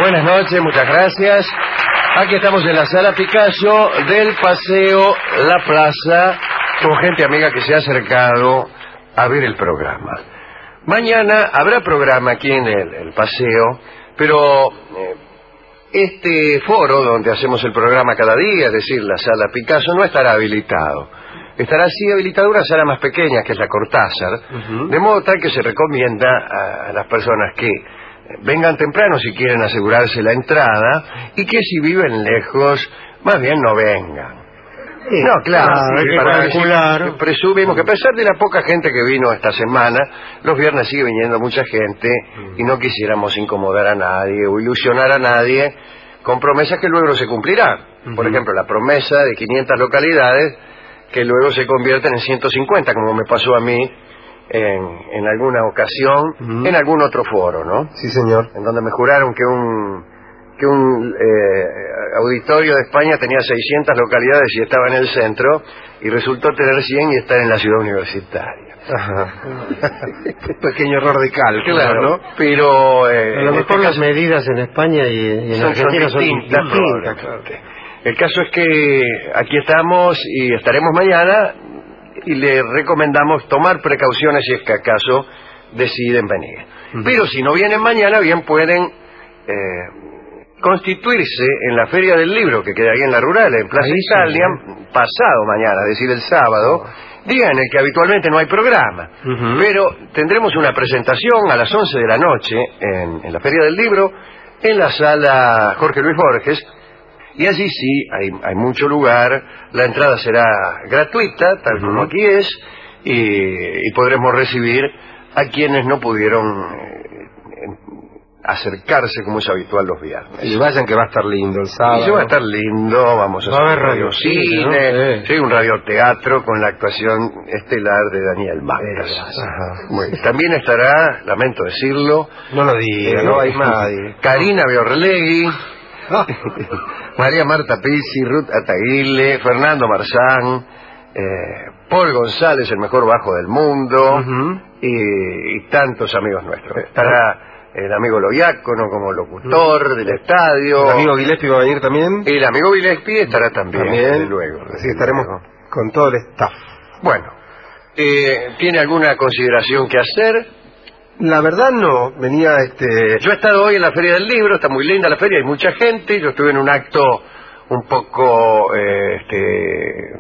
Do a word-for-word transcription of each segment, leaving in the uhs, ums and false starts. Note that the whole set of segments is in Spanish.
Buenas noches, muchas gracias. Aquí estamos en la Sala Picasso del Paseo La Plaza, con gente amiga que se ha acercado a ver el programa. Mañana habrá programa aquí en el, el Paseo, pero eh, este foro donde hacemos el programa cada día, es decir, la Sala Picasso, no estará habilitado. Estará así habilitada una sala más pequeña, que es la Cortázar, uh-huh. de modo tal que se recomienda a, a las personas que vengan temprano si quieren asegurarse la entrada, y que si viven lejos, más bien no vengan. Sí, no, claro, ah, sí, para calcular. Presumimos que a pesar de la poca gente que vino esta semana, los viernes sigue viniendo mucha gente, uh-huh. y no quisiéramos incomodar a nadie o ilusionar a nadie con promesas que luego no se cumplirán. Uh-huh. Por ejemplo, la promesa de quinientas localidades que luego se convierten en ciento cincuenta, como me pasó a mí en, en alguna ocasión, uh-huh. en algún otro foro, ¿no? Sí, señor. En donde me juraron que un que un eh, auditorio de España tenía seiscientas localidades y estaba en el centro, y resultó tener cien y estar en la ciudad universitaria. Ajá. Un pequeño error de cálculo, claro, ¿no? Pero eh, a lo mejor este las caso, medidas en España y, y en son, Argentina son distintas. Son distintas, claro. El caso es que aquí estamos y estaremos mañana, y le recomendamos tomar precauciones si es que acaso deciden venir. Uh-huh. Pero si no vienen mañana, bien pueden eh, constituirse en la Feria del Libro, que queda ahí en la Rural, en Plaza ahí Italia, sí, ¿eh? pasado mañana, es decir, el sábado, uh-huh. día en el que habitualmente no hay programa. Uh-huh. Pero tendremos una presentación a las once de la noche en, en la Feria del Libro, en la sala Jorge Luis Borges. Y allí sí, hay, hay mucho lugar, la entrada será gratuita, tal uh-huh. como aquí es, y, y podremos recibir a quienes no pudieron eh, acercarse como es habitual los viernes. Y vayan que va a estar lindo el sábado. Y va a estar lindo, vamos a va hacer a haber radiocine, ¿no? sí. sí, un radioteatro con la actuación estelar de Daniel Mancas. Bueno, también estará, lamento decirlo, no lo diga, eh, no hay nadie. Karina Biorlegui, María Marta Pizzi, Ruth Ataguile, Fernando Marzán, eh, Paul González, el mejor bajo del mundo, uh-huh. y, y tantos amigos nuestros. Estará el amigo Loiácono como locutor uh-huh. del estadio. ¿El amigo Gillespie va a venir también? El amigo Gillespie estará también, también. desde luego. Desde Así que estaremos luego. con todo el staff. Bueno, eh, ¿tiene alguna consideración que hacer? La verdad no, venía este... Yo he estado hoy en la Feria del Libro, está muy linda la feria, hay mucha gente, yo estuve en un acto un poco eh, este,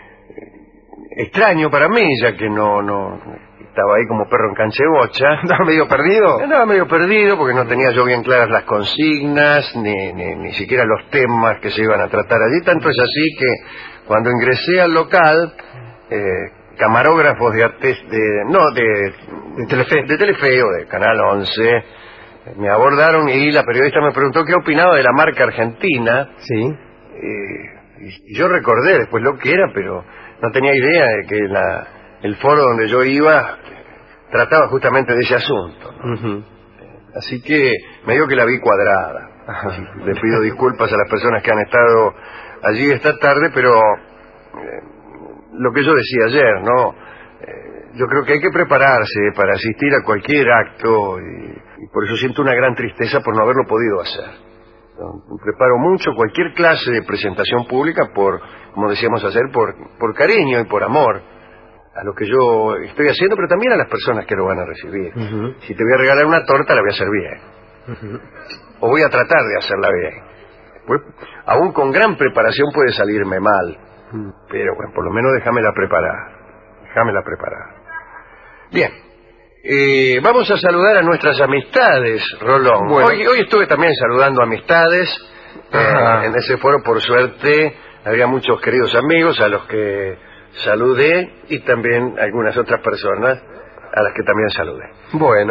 extraño para mí, ya que no, no estaba ahí como perro en canchebocha. ¿Andaba medio perdido? Andaba medio perdido porque no tenía yo bien claras las consignas, ni, ni, ni siquiera los temas que se iban a tratar allí, tanto es así que cuando ingresé al local... Eh, camarógrafos de, de no de, de Telefe de Telefe o de Canal once me abordaron, y la periodista me preguntó qué opinaba de la marca argentina. Sí. Eh, y yo recordé después lo que era, pero no tenía idea de que la, el foro donde yo iba trataba justamente de ese asunto, ¿no? Uh-huh. Así que me digo que la vi cuadrada. Uh-huh. Le pido disculpas a las personas que han estado allí esta tarde, pero eh, lo que yo decía ayer, ¿no? Eh, yo creo que hay que prepararse para asistir a cualquier acto, y, y por eso siento una gran tristeza por no haberlo podido hacer. ¿No? Preparo mucho cualquier clase de presentación pública por, como decíamos ayer, por, por cariño y por amor a lo que yo estoy haciendo, pero también a las personas que lo van a recibir. Uh-huh. Si te voy a regalar una torta, la voy a hacer bien. Uh-huh. O voy a tratar de hacerla bien. Pues, aún con gran preparación puede salirme mal. Pero bueno, por lo menos déjamela preparar. Déjamela preparar. Bien. Eh, vamos a saludar a nuestras amistades, Rolón. Bueno. Hoy, hoy estuve también saludando amistades. Eh, en ese foro, por suerte, había muchos queridos amigos a los que saludé, y también algunas otras personas a las que también saludé. Bueno.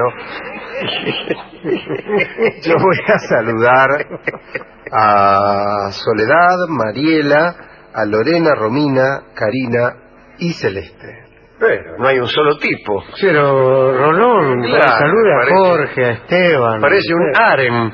Yo voy a saludar a Soledad, Mariela, a Lorena, Romina, Karina y Celeste. Pero no hay un solo tipo. Pero Rolón, claro, saluda parece, a Jorge, a Esteban. Parece un harem.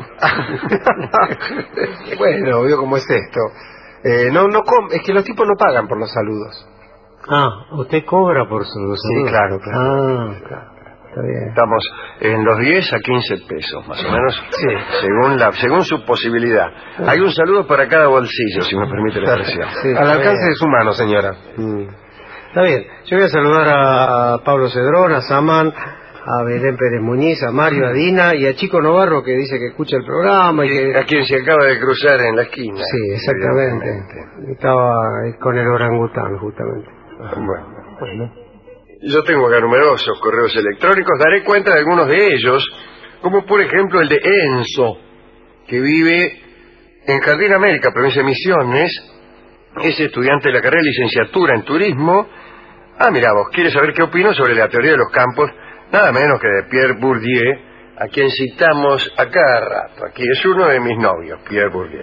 Bueno, veo cómo es esto. Eh, no, no com es que los tipos no pagan por los saludos. Ah, usted cobra por sus saludos. Sí, claro, claro. Ah, claro. está bien. Estamos en los diez a quince pesos, más o menos, sí. según la según su posibilidad. Sí. Hay un saludo para cada bolsillo, si me permite la expresión. Sí, al alcance de su mano, señora. Mm. Está bien. Yo voy a saludar a Pablo Cedrón, a Samán, a Belén Pérez Muñiz, a Mario, a Dina y a Chico Novarro, que dice que escucha el programa. Y que... A quien se acaba de cruzar en la esquina. Sí, exactamente. Estaba con el orangután, justamente. Bueno. bueno. Yo tengo acá numerosos correos electrónicos. Daré cuenta de algunos de ellos, como por ejemplo el de Enzo, que vive en Jardín América, provincia de Misiones. Es estudiante de la carrera de licenciatura en turismo. Ah, mira vos, ¿quieres saber qué opino sobre la teoría de los campos? Nada menos que de Pierre Bourdieu, a quien citamos a cada rato. Aquí es uno de mis novios, Pierre Bourdieu.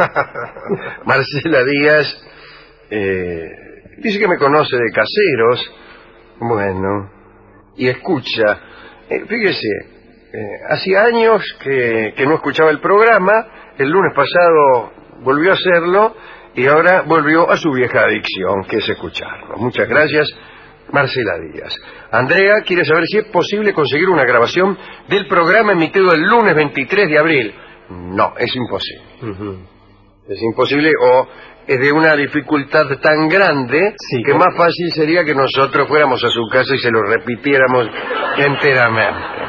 Marcela Díaz eh, dice que me conoce de Caseros. Bueno, y escucha. Eh, fíjese, eh, hacía años que, que no escuchaba el programa. El lunes pasado volvió a hacerlo y ahora volvió a su vieja adicción, que es escucharlo. Muchas gracias, Marcela Díaz. Andrea quiere saber si es posible conseguir una grabación del programa emitido el lunes veintitrés de abril. No, es imposible. Uh-huh. Es imposible o es de una dificultad tan grande sí, que más fácil sería que nosotros fuéramos a su casa y se lo repitiéramos enteramente.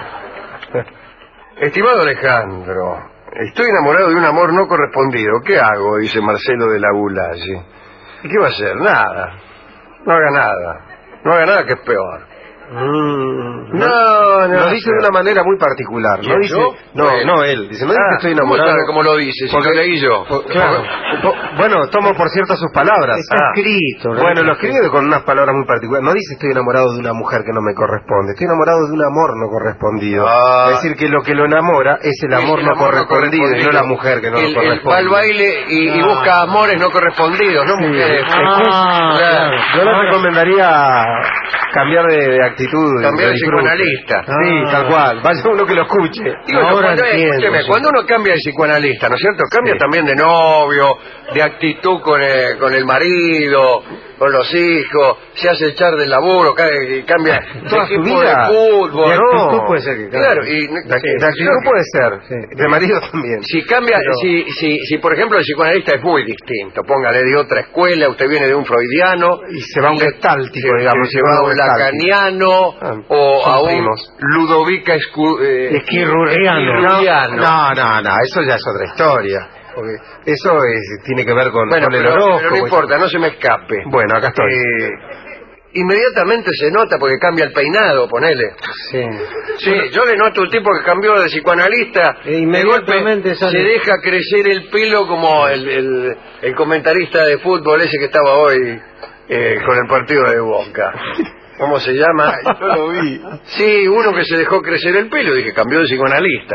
Estimado Alejandro, estoy enamorado de un amor no correspondido. ¿Qué hago? Dice Marcelo de la Bulalle. ¿Y qué va a hacer? Nada. No haga nada. No haga nada, que es peor. Mm, no, no, no. Lo dice de una manera muy particular. No dice, yo? no, bueno. no él. Dice, no dice ah, que estoy enamorado. ¿Cómo, ¿Cómo lo dice? Si porque, lo leí yo. Por, claro. Por, bueno, tomo por cierto sus palabras. Está ah. escrito. ¿no? Bueno, lo escribe con unas palabras muy particulares. No dice estoy enamorado de una mujer que no me corresponde. Estoy enamorado de un amor no correspondido. Ah. Es decir, que lo que lo enamora es el amor, es el no, amor correspondido, no correspondido y no la mujer que no el, lo corresponde. El va al baile y, ah. y busca amores no correspondidos, no sí. mujeres. Ah, claro. Yo le recomendaría cambiar de, de actitud. Cambiar de psicoanalista. Ah. Sí, tal cual. Vaya uno que lo escuche. Digo, Ahora cuando, entiendo, escúcheme, sí. cuando uno cambia de psicoanalista, ¿no es cierto? Cambia sí. también de novio, de actitud con el, con el marido, con los hijos, se hace echar del laburo, cambia toda de equipo su vida. de fútbol. De actitud no. puede ser que cambie. Claro, y, de, sí, de actitud puede ser, sí. de marido también. Si cambia, Pero... si, si, si por ejemplo el psicoanalista es muy distinto, póngale de otra escuela, usted viene de un freudiano y se va a un gestáltico, digamos, se va a un lacaniano ah, o a un primos. Ludovica Escu, eh, Esquirruriano. No, no, no, eso ya es otra historia. Porque eso es, tiene que ver con, bueno, con el pero, horóscopo. Pero no importa, no se me escape. Bueno, acá estoy. Eh, inmediatamente se nota porque cambia el peinado, ponele. Sí. Sí, bueno, yo le noto un tipo que cambió de psicoanalista. E inmediatamente de golpe, se deja crecer el pelo como el, el, el comentarista de fútbol ese que estaba hoy eh, con el partido de Boca. ¿Cómo se llama? Yo lo vi. Sí, uno que se dejó crecer el pelo, dije, cambió de psicoanalista.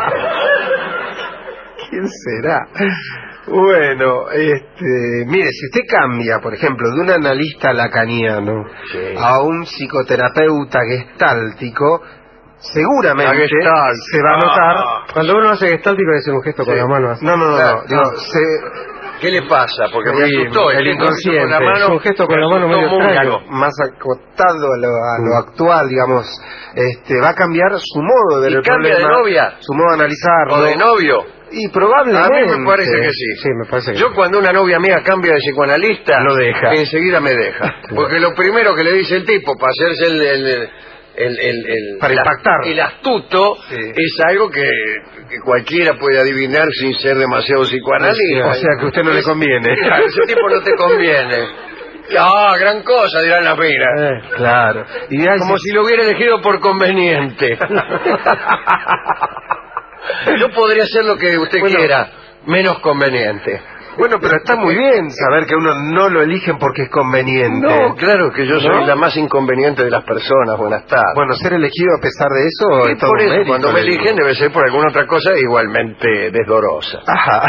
¿Quién será? Bueno, este, mire, si usted cambia, por ejemplo, de un analista lacaniano sí. a un psicoterapeuta gestáltico, seguramente se va a notar. Ah. Cuando uno hace gestáltico, le hace un gesto sí. con la mano. Así. No, no, no, claro. no. Digo, se... ¿Qué le pasa? Porque me asustó. El inconsciente. Con la mano, es un gesto con la mano medio extraño. Más acotado a lo, a lo actual, digamos. Este, va a cambiar su modo de ver ¿Y el cambia problema, de novia? Su modo de analizarlo. ¿O de novio? Y probablemente. A mí me parece que sí. Sí, me parece que Yo sí. cuando una novia mía cambia de psicoanalista, lo deja. Enseguida me deja. Porque lo primero que le dice el tipo para hacerse el... el, el El, el, el, para el, impactar el astuto sí. es algo que, que cualquiera puede adivinar sin ser demasiado psicoanalista. O sea que a usted no es, le conviene. A ese tipo no te conviene. Ah, gran cosa, dirán las minas. Eh, claro. Y como si... si lo hubiera elegido por conveniente. Yo podría hacer lo que usted bueno, quiera, menos conveniente. Bueno, pero está muy bien saber que uno no lo eligen porque es conveniente. No, claro que yo ¿no? soy la más inconveniente de las personas. Buenas tardes. Bueno, ser elegido a pesar de eso y es todo por eso, mérito, cuando me eligen debe ser por alguna otra cosa igualmente desdorosa. Ajá.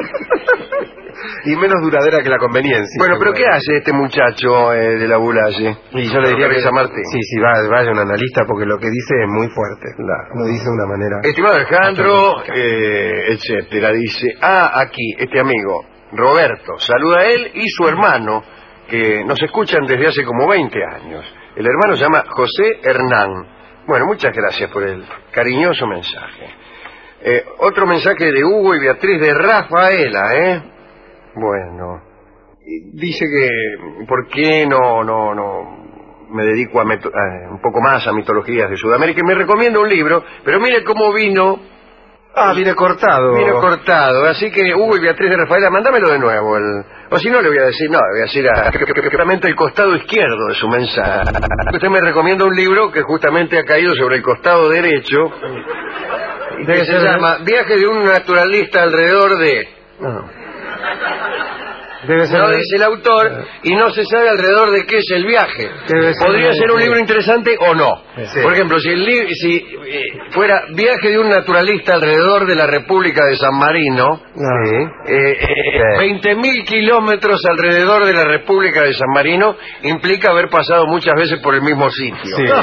Y menos duradera que la conveniencia. Bueno, pero ¿qué hace este muchacho eh, de la Bulalle? Y yo le diría que San Martín. Sí, sí, vaya, vaya un analista porque lo que dice es muy fuerte. La, lo dice de una manera... Estimado Alejandro, eh, etcétera, dice, ah, aquí, este amigo, Roberto, saluda a él y su hermano, que nos escuchan desde hace como veinte años. El hermano se llama José Hernán. Bueno, muchas gracias por el cariñoso mensaje. Eh, otro mensaje de Hugo y Beatriz de Rafaela, ¿eh? Bueno, dice que por qué no no no me dedico a, meto, a un poco más a mitologías de Sudamérica y me recomienda un libro, pero mire cómo vino. Ah, viene cortado. Viene cortado, así que Hugo y Beatriz de Rafaela, mándamelo de nuevo. El... O si no, le voy a decir, no, le voy a decir a... justamente el costado izquierdo de su mensaje. Usted me recomienda un libro que justamente ha caído sobre el costado derecho, y que se llama Viaje de un naturalista alrededor de... No. Debe ser no dice el autor, y no se sabe alrededor de qué es el viaje. Podría ser un libro interesante o no. Sí. Por ejemplo, si, el li si eh, fuera Viaje de un naturalista alrededor de la República de San Marino, sí. eh, eh, veinte mil kilómetros alrededor de la República de San Marino implica haber pasado muchas veces por el mismo sitio. Sí.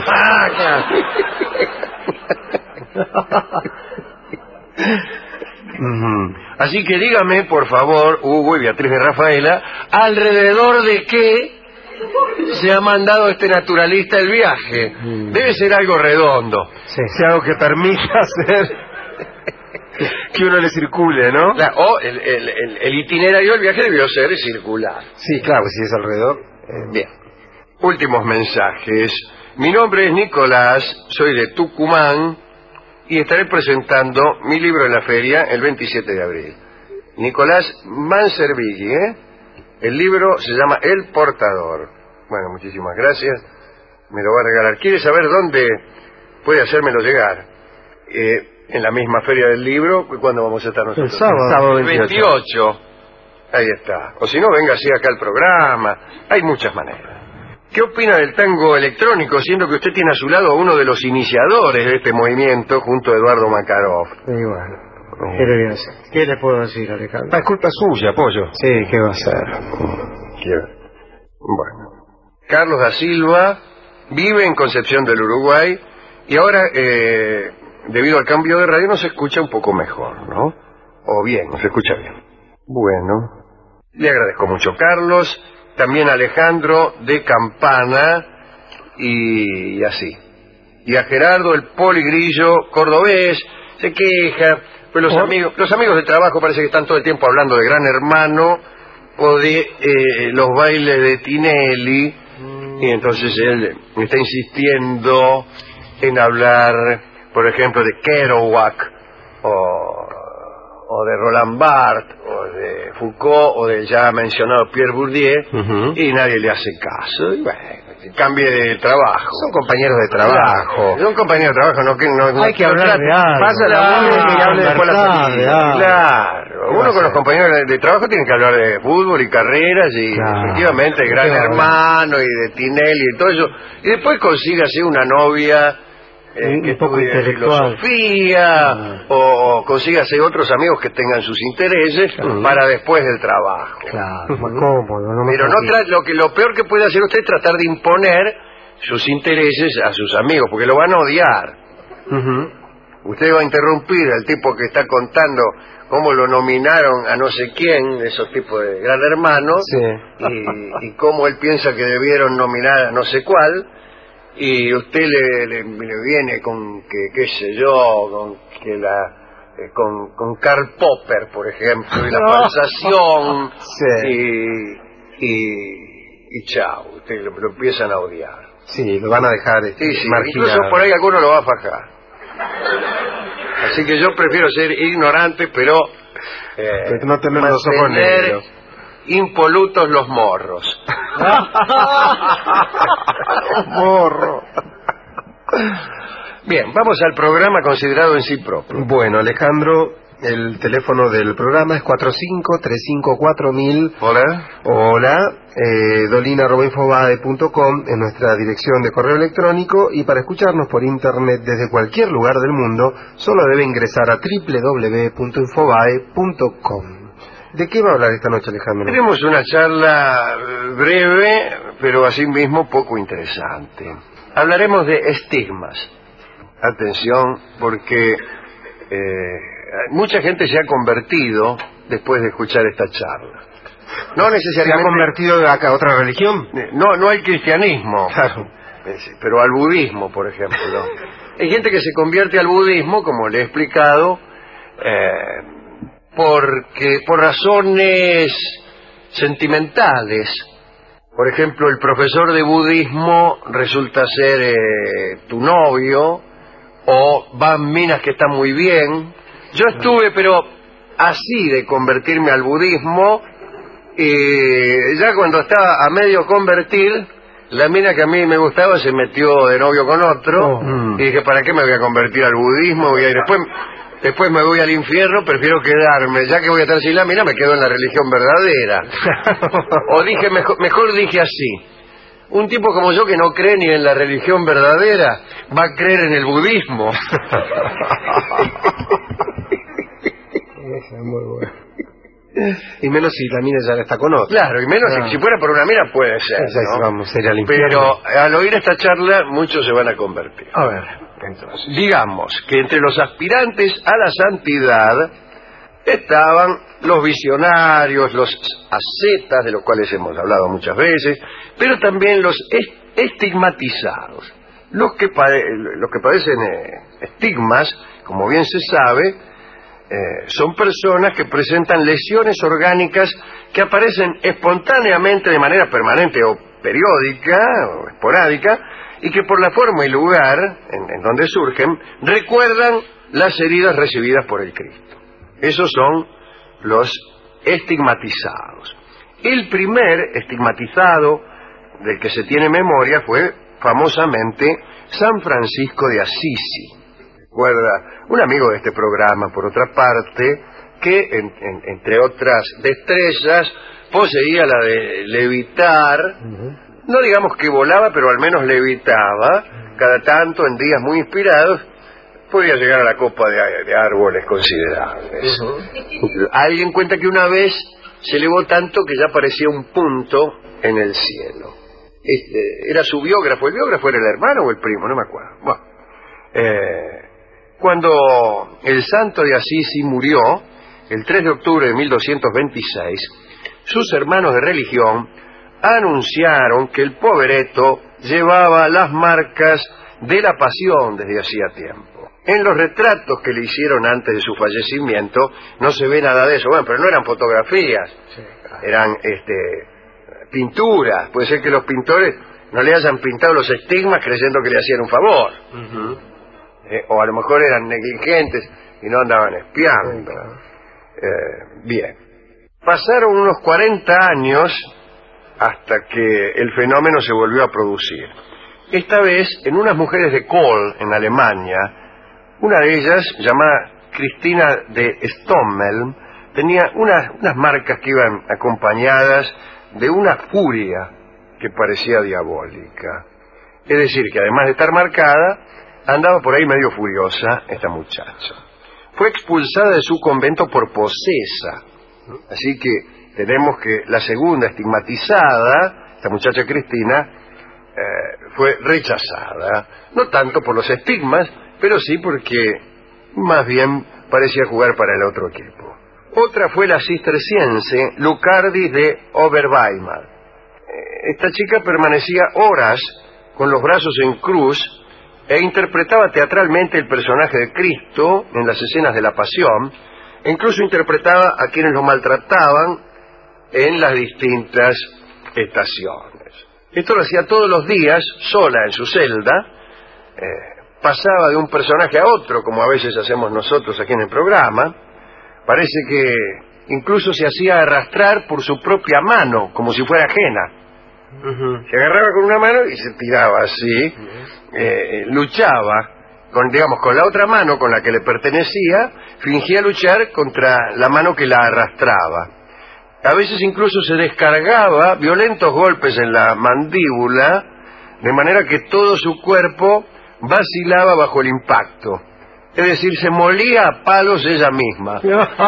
Uh-huh. Así que dígame, por favor, Hugo y Beatriz de Rafaela, ¿alrededor de qué se ha mandado este naturalista el viaje? Mm. Debe ser algo redondo. Sí, sí, algo que permita hacer que uno le circule, ¿no? Claro, o el, el, el, el itinerario del viaje debió ser circular. Sí, claro, si es alrededor. Eh... Bien. Últimos mensajes. Mi nombre es Nicolás, soy de Tucumán, y estaré presentando mi libro en la feria el veintisiete de abril. Nicolás Manservighi, ¿eh? El libro se llama El Portador. Bueno, muchísimas gracias. Me lo va a regalar. ¿Quiere saber dónde puede hacérmelo llegar? Eh, en la misma feria del libro. ¿Cuándo vamos a estar nosotros? El sábado. El sábado veintiocho. veintiocho. Ahí está. O si no, venga así acá al programa. Hay muchas maneras. ¿Qué opina del tango electrónico, siendo que usted tiene a su lado a uno de los iniciadores de este movimiento, junto a Eduardo Makarov? Sí, bueno, ¿qué le voy a hacer? ¿Qué le puedo decir, Alejandro? Ah, es culpa suya, pollo. Sí, ¿qué va a hacer? Bueno. Carlos da Silva vive en Concepción del Uruguay y ahora, eh, debido al cambio de radio, nos escucha un poco mejor, ¿no? O bien, nos escucha bien. Bueno, le agradezco mucho, Carlos. También Alejandro de Campana y, y así. Y a Gerardo el Poligrillo cordobés se queja, pues los amigos, los amigos de trabajo parece que están todo el tiempo hablando de Gran Hermano o de eh, los bailes de Tinelli, mm. y entonces él está insistiendo en hablar, por ejemplo, de Kerouac o o de Roland Barthes, o de Foucault, o del ya mencionado Pierre Bourdieu, uh-huh. y nadie le hace caso. Y bueno, cambie de trabajo. Son compañeros de trabajo. Son compañeros de trabajo, no que no, no hay que hablar de algo. Pasa la voz y hable después la familia. Claro. Uno con los compañeros de trabajo tiene que hablar de fútbol y carreras y claro. efectivamente Gran Hermano y de Tinelli y todo eso. Y después consígase una novia Eh, un, que un poco intelectual, filosofía, ah. o, o consígase otros amigos que tengan sus intereses claro. para después del trabajo. Claro, más cómodo. No Pero no tra lo que lo peor que puede hacer usted es tratar de imponer sus intereses a sus amigos, porque lo van a odiar. Uh-huh. Usted va a interrumpir al tipo que está contando cómo lo nominaron a no sé quién, esos tipos de Gran Hermano, sí. y, y cómo él piensa que debieron nominar a no sé cuál. Y usted le, le, le viene con que, qué sé yo, con que la, eh, con, con Karl Popper, por ejemplo, y la falsación, sí. y, y, y chao, usted lo, lo empiezan a odiar. Sí, lo van a dejar este, sí, sí, incluso por ahí alguno lo va a fajar. Así que yo prefiero ser ignorante, pero eh, pues no tener los ojos negros. Impolutos los morros. Morro. Bien, vamos al programa considerado en sí propio. Bueno, Alejandro, el teléfono del programa es cuatro cinco tres cinco cuatro mil. Hola. Hola, eh, dolina arroba infobae punto com es nuestra dirección de correo electrónico, y para escucharnos por internet desde cualquier lugar del mundo solo debe ingresar a doble u doble u doble u punto infobae punto com. ¿De qué va a hablar esta noche, Alejandro? Tenemos una charla breve, pero asimismo poco interesante. Hablaremos de estigmas. Atención, porque eh, mucha gente se ha convertido después de escuchar esta charla. No necesariamente... ¿Se ha convertido a otra religión? No, no al cristianismo. Claro. pero al budismo, por ejemplo. Hay gente que se convierte al budismo, como le he explicado, eh, porque por razones sentimentales. Por ejemplo, el profesor de budismo resulta ser eh, tu novio, o van minas que están muy bien. Yo estuve, pero así de convertirme al budismo, y ya cuando estaba a medio convertir, la mina que a mí me gustaba se metió de novio con otro, oh. y dije, ¿para qué me voy a convertir al budismo? Voy a ir después... Después me voy al infierno, prefiero quedarme, ya que voy a estar sin la mina, me quedo en la religión verdadera. O dije, mejor, mejor dije así, un tipo como yo que no cree ni en la religión verdadera, va a creer en el budismo. Esa es muy buena. Y menos si la mina ya está con otro. Claro, y menos ah. si, si fuera por una mina puede ser, ¿no? Vamos, sería el infierno. Pero al oír esta charla, muchos se van a convertir. A ver... Entonces, digamos que entre los aspirantes a la santidad estaban los visionarios, los ascetas, de los cuales hemos hablado muchas veces, pero también los estigmatizados. Los que, pade los que padecen eh, estigmas, como bien se sabe, eh, son personas que presentan lesiones orgánicas que aparecen espontáneamente de manera permanente o periódica o esporádica, y que por la forma y lugar en, en donde surgen, recuerdan las heridas recibidas por el Cristo. Esos son los estigmatizados. El primer estigmatizado del que se tiene memoria fue famosamente San Francisco de Asisi. Recuerda, un amigo de este programa, por otra parte, que en, en, entre otras destrezas poseía la de levitar. Uh-huh. No digamos que volaba, pero al menos levitaba. Cada tanto, en días muy inspirados, podía llegar a la copa de, de árboles considerables. Uh-huh. Alguien cuenta que una vez se elevó tanto que ya parecía un punto en el cielo. Este, era su biógrafo. ¿El biógrafo era el hermano o el primo? No me acuerdo. Bueno, eh, cuando el santo de Asisi murió, el tres de octubre de mil doscientos veintiséis, sus hermanos de religión anunciaron que el pobreto llevaba las marcas de la pasión desde hacía tiempo. En los retratos que le hicieron antes de su fallecimiento no se ve nada de eso. Bueno, pero no eran fotografías, sí, claro. Eran este, pinturas. Puede ser que los pintores no le hayan pintado los estigmas creyendo que le hacían un favor. Uh-huh. eh, o a lo mejor eran negligentes y no andaban espiando. Sí, claro. eh, bien. Pasaron unos cuarenta años hasta que el fenómeno se volvió a producir. Esta vez en unas mujeres de Kohl, en Alemania. Una de ellas, llamada Cristina de Stommel, tenía unas, unas marcas que iban acompañadas de una furia que parecía diabólica. Es decir, que además de estar marcada, andaba por ahí medio furiosa esta muchacha. Fue expulsada de su convento por posesa. Así que tenemos que la segunda estigmatizada, esta muchacha Cristina, eh, fue rechazada, no tanto por los estigmas, pero sí porque más bien parecía jugar para el otro equipo. Otra fue la cisterciense Lucardis de Oberweimar. Eh, esta chica permanecía horas con los brazos en cruz e interpretaba teatralmente el personaje de Cristo en las escenas de la Pasión, e incluso interpretaba a quienes lo maltrataban en las distintas estaciones. Esto lo hacía todos los días, sola en su celda, eh, pasaba de un personaje a otro, como a veces hacemos nosotros aquí en el programa. Parece que incluso se hacía arrastrar por su propia mano, como si fuera ajena. Uh-huh. Se agarraba con una mano y se tiraba así, uh-huh. eh, luchaba con, digamos, con la otra mano con la que le pertenecía, fingía luchar contra la mano que la arrastraba. A veces incluso se descargaba violentos golpes en la mandíbula, de manera que todo su cuerpo vacilaba bajo el impacto. Es decir, se molía a palos ella misma.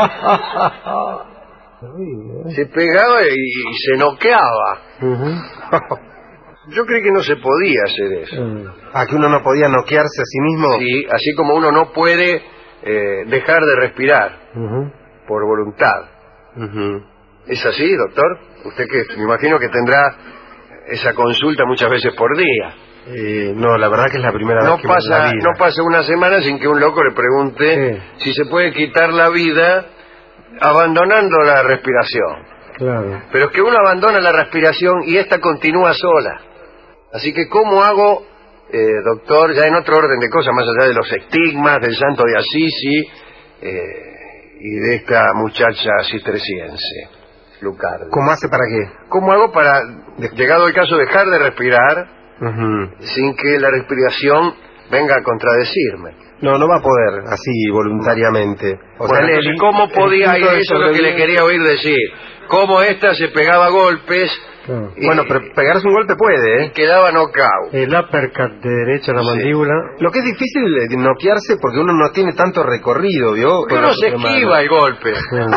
Se pegaba y, y se noqueaba. Uh-huh. Yo creí que no se podía hacer eso. Uh, ¿A que uno no podía noquearse a sí mismo? Sí, así como uno no puede eh, dejar de respirar uh-huh. por voluntad. Uh-huh. ¿Es así, doctor? Usted que me imagino que tendrá esa consulta muchas veces por día. Eh, no, la verdad que es la primera no vez que pasa, me la vida. No pasa una semana sin que un loco le pregunte sí. si se puede quitar la vida abandonando la respiración. Claro. Pero es que uno abandona la respiración y esta continúa sola. Así que ¿cómo hago, eh, doctor, ya en otro orden de cosas, más allá de los estigmas, del santo de Assisi eh, y de esta muchacha cisterciense, Lucardi? ¿Cómo hace para qué? ¿Cómo hago para, llegado el caso, dejar de respirar uh-huh. sin que la respiración venga a contradecirme? No, no va a poder así voluntariamente. O bueno, sea, entonces, el, ¿cómo podía ir? Eso es lo que le quería oír decir. ¿Cómo esta se pegaba golpes? Claro. Y, bueno, pero pegarse un golpe puede, ¿eh? Y quedaba knockout. El uppercut de derecha a la sí. mandíbula. Lo que es difícil es noquearse porque uno no tiene tanto recorrido, ¿vio? Porque uno se esquiva el golpe.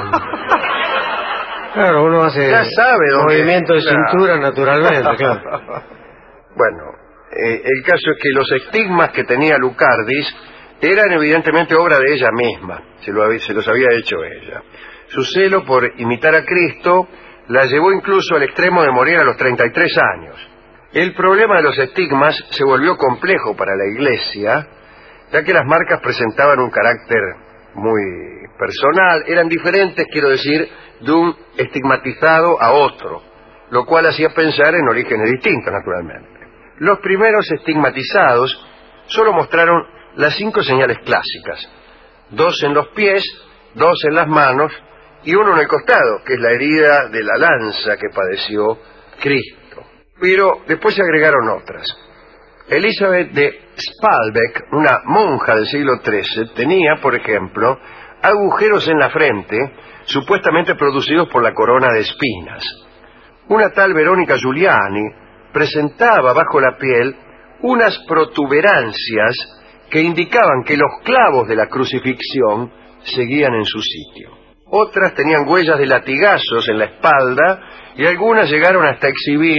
Claro, uno hace ya sabe dónde, movimiento de claro. cintura naturalmente, claro. Bueno, eh, el caso es que los estigmas que tenía Lucardis eran evidentemente obra de ella misma, se, lo había, se los había hecho ella. Su celo por imitar a Cristo la llevó incluso al extremo de morir a los treinta y tres años. El problema de los estigmas se volvió complejo para la Iglesia, ya que las marcas presentaban un carácter muy personal, eran diferentes, quiero decir, de un estigmatizado a otro, lo cual hacía pensar en orígenes distintos, naturalmente. Los primeros estigmatizados solo mostraron las cinco señales clásicas, dos en los pies, dos en las manos y uno en el costado, que es la herida de la lanza que padeció Cristo. Pero después se agregaron otras. Elizabeth de Spalbeck, una monja del siglo trece, tenía, por ejemplo, agujeros en la frente, supuestamente producidos por la corona de espinas. Una tal Verónica Giuliani presentaba bajo la piel unas protuberancias que indicaban que los clavos de la crucifixión seguían en su sitio. Otras tenían huellas de latigazos en la espalda y algunas llegaron hasta exhibir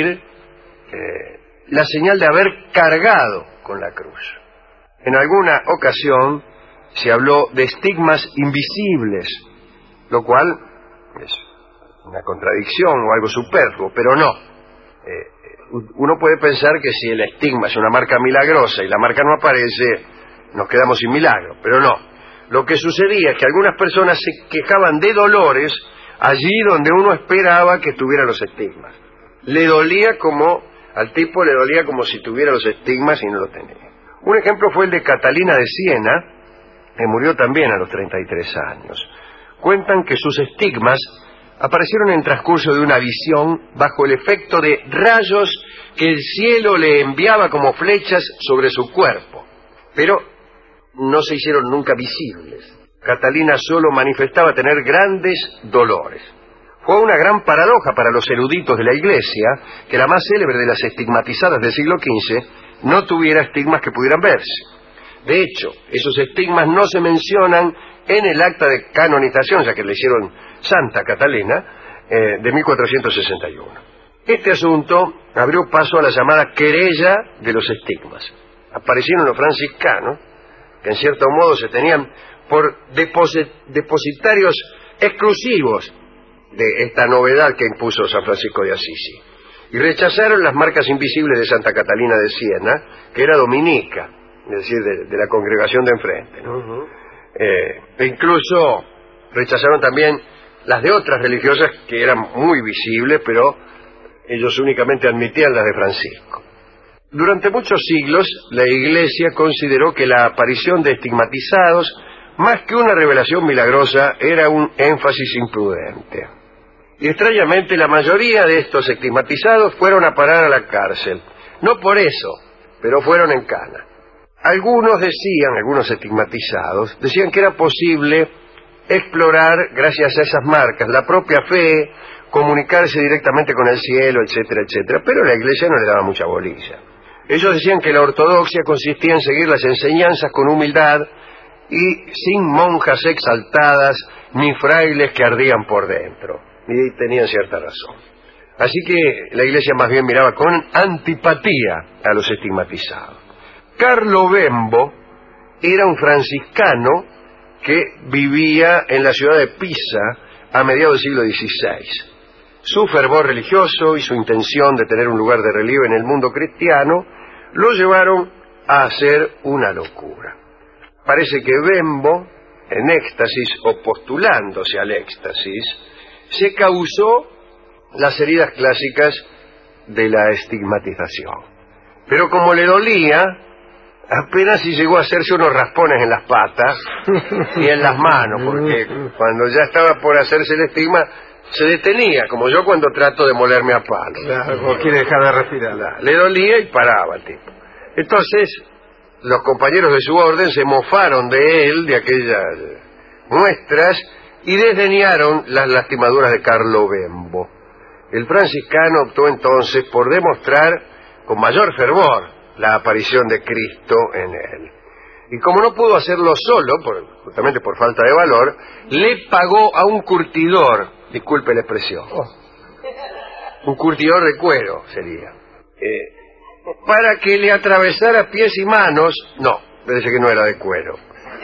eh, la señal de haber cargado con la cruz. En alguna ocasión se habló de estigmas invisibles, lo cual es una contradicción o algo superfluo, pero no. Eh, uno puede pensar que si el estigma es una marca milagrosa y la marca no aparece, nos quedamos sin milagro, pero no. Lo que sucedía es que algunas personas se quejaban de dolores allí donde uno esperaba que tuviera los estigmas. Le dolía como, al tipo le dolía como si tuviera los estigmas y no lo tenía. Un ejemplo fue el de Catalina de Siena, que murió también a los treinta y tres años. Cuentan que sus estigmas aparecieron en transcurso de una visión bajo el efecto de rayos que el cielo le enviaba como flechas sobre su cuerpo, pero no se hicieron nunca visibles. Catalina solo manifestaba tener grandes dolores. Fue una gran paradoja para los eruditos de la Iglesia que la más célebre de las estigmatizadas del siglo quince no tuviera estigmas que pudieran verse. De hecho, esos estigmas no se mencionan en el acta de canonización, ya que le hicieron Santa Catalina, eh, de mil cuatrocientos sesenta y uno. Este asunto abrió paso a la llamada querella de los estigmas. Aparecieron los franciscanos, que en cierto modo se tenían por deposit depositarios exclusivos de esta novedad que impuso San Francisco de Assisi, y rechazaron las marcas invisibles de Santa Catalina de Siena, que era dominica, es decir, de, de la congregación de enfrente, ¿no? Uh-huh. eh, e incluso rechazaron también las de otras religiosas que eran muy visibles, pero ellos únicamente admitían las de Francisco. Durante muchos siglos, la Iglesia consideró que la aparición de estigmatizados, más que una revelación milagrosa, era un énfasis imprudente. Y extrañamente, la mayoría de estos estigmatizados fueron a parar a la cárcel. No por eso, pero fueron en cana. Algunos decían, algunos estigmatizados, decían que era posible explorar, gracias a esas marcas, la propia fe, comunicarse directamente con el cielo, etcétera, etcétera. Pero la Iglesia no le daba mucha bolilla. Ellos decían que la ortodoxia consistía en seguir las enseñanzas con humildad y sin monjas exaltadas ni frailes que ardían por dentro. Y tenían cierta razón. Así que la Iglesia más bien miraba con antipatía a los estigmatizados. Carlo Bembo era un franciscano que vivía en la ciudad de Pisa a mediados del siglo dieciséis. Su fervor religioso y su intención de tener un lugar de relieve en el mundo cristiano lo llevaron a hacer una locura. Parece que Bembo, en éxtasis o postulándose al éxtasis, se causó las heridas clásicas de la estigmatización. Pero como le dolía, apenas si llegó a hacerse unos raspones en las patas y en las manos, porque cuando ya estaba por hacerse el estigma, se detenía, como yo cuando trato de molerme a palo. Claro, como quiere dejar de respirar. Le dolía y paraba el tipo. Entonces, los compañeros de su orden se mofaron de él, de aquellas muestras, y desdeñaron las lastimaduras de Carlo Bembo. El franciscano optó entonces por demostrar con mayor fervor la aparición de Cristo en él. Y como no pudo hacerlo solo, por, justamente por falta de valor, le pagó a un curtidor, disculpe la expresión, oh. un curtidor de cuero sería, eh, para que le atravesara pies y manos, no, parece que no era de cuero,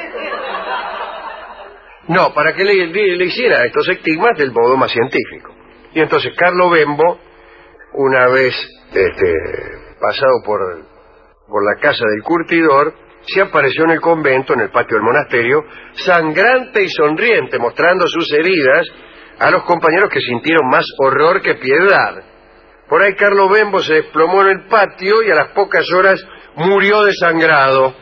no, para que le, le, le hiciera estos estigmas del modo más científico. Y entonces Carlo Bembo, una vez este, pasado por, por la casa del curtidor, se apareció en el convento, en el patio del monasterio, sangrante y sonriente, mostrando sus heridas a los compañeros, que sintieron más horror que piedad. Por ahí Carlo Bembo se desplomó en el patio y a las pocas horas murió desangrado.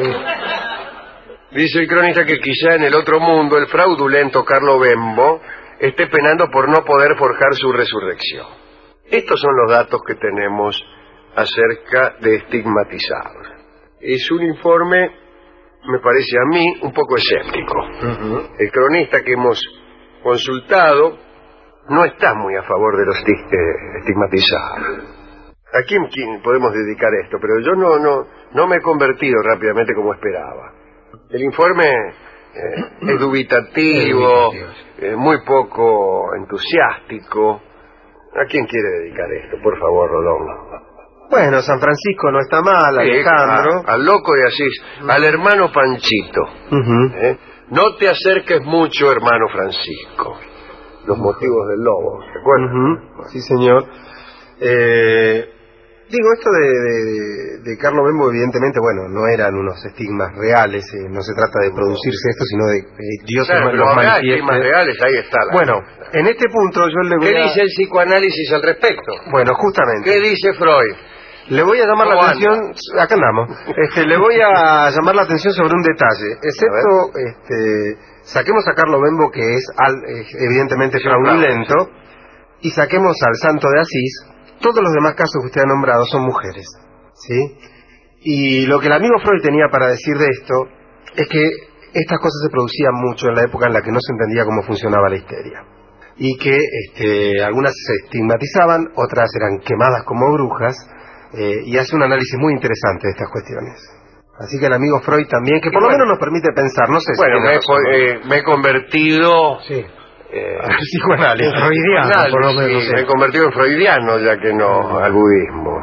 Dice el cronista que quizá en el otro mundo el fraudulento Carlo Bembo esté penando por no poder forjar su resurrección. Estos son los datos que tenemos acerca de estigmatizados. Es un informe, me parece a mí, un poco escéptico. Uh-huh. El cronista que hemos consultado no está muy a favor de los estigmatizados. ¿A quién, quién podemos dedicar esto? Pero yo no, no, no me he convertido rápidamente como esperaba. El informe eh, es dubitativo, eh, muy poco entusiástico. ¿A quién quiere dedicar esto? Por favor, Rodón. Bueno, San Francisco no está mal, Alejandro. Sí, a, al loco de Asís, uh-huh. al hermano Panchito. Uh-huh. ¿eh? No te acerques mucho, hermano Francisco. Los uh-huh. motivos del lobo, ¿te acuerdas? Uh-huh. Sí, señor. Eh, digo, esto de, de, de Carlo Bembo, evidentemente, bueno, no eran unos estigmas reales, eh, no se trata de producirse esto, sino de eh, Dios claro, los manifieste. Estigmas reales, ahí está. La bueno, cosa. En este punto yo le voy ¿Qué a... dice el psicoanálisis al respecto? Bueno, justamente. ¿Qué dice Freud? Le voy a llamar la atención, anda? acá andamos, este, le voy a llamar la atención sobre un detalle, excepto, este, saquemos a Carlo Bembo, que es al, evidentemente sí, fraudulento, claro. y saquemos al santo de Asís. Todos los demás casos que usted ha nombrado son mujeres, ¿sí? Y lo que el amigo Freud tenía para decir de esto es que estas cosas se producían mucho en la época en la que no se entendía cómo funcionaba la histeria. Y que este, algunas se estigmatizaban, otras eran quemadas como brujas, eh, y hace un análisis muy interesante de estas cuestiones. Así que el amigo Freud también, que por lo menos nos permite pensar, no sé si... Bueno, me, razón, eh, me he convertido... Sí. Eh, psicoanálisis, freudiano, por lo menos. Sí, me he convertido en freudiano, ya que no al budismo.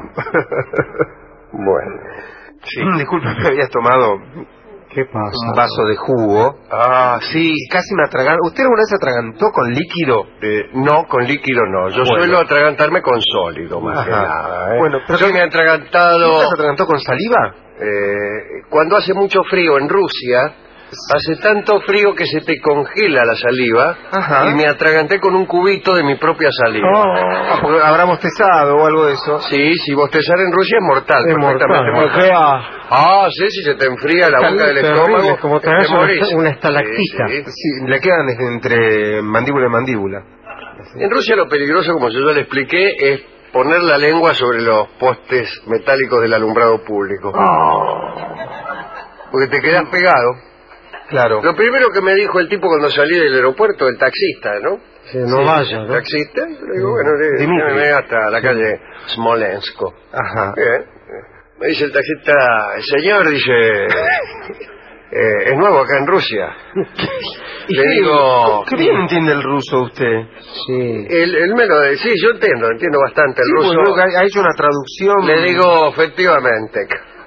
Bueno. Sí. Disculpe, me habías tomado ¿Qué pasa? un vaso de jugo. Ah, sí. Casi me atragantó. ¿Usted alguna vez se atragantó con líquido? Eh, no, con líquido no. Yo bueno. suelo atragantarme con sólido, más Ajá. que nada. ¿eh? Bueno, pero yo me he atragantado... ¿Se atragantó con saliva? Eh, cuando hace mucho frío en Rusia... Hace tanto frío que se te congela la saliva. Ajá. Y me atraganté con un cubito de mi propia saliva. Oh, porque habrá bostezado o algo de eso. Sí, si bostezar en Rusia es mortal. Es mortal. mortal. Ah, sí, si se te enfría la boca del estómago, como te te morís. Una estalactita. Sí, sí. Sí, le quedan entre mandíbula y mandíbula. Sí. En Rusia lo peligroso, como yo ya le expliqué, es poner la lengua sobre los postes metálicos del alumbrado público. Oh. Porque te quedas pegado. Claro. Lo primero que me dijo el tipo cuando salí del aeropuerto, el taxista, ¿no? Sí, no sí, vaya, ¿no? El taxista, le digo, bueno, lléveme hasta la calle Smolensk. Ajá. Bien. Me dice el taxista, señor, dice, eh, es nuevo acá en Rusia. Le digo... ¿Qué bien entiende el ruso usted? Sí. Él, él me lo dice, sí, yo entiendo, entiendo bastante el sí, ruso. Bueno, ha hecho una traducción... Le digo, efectivamente...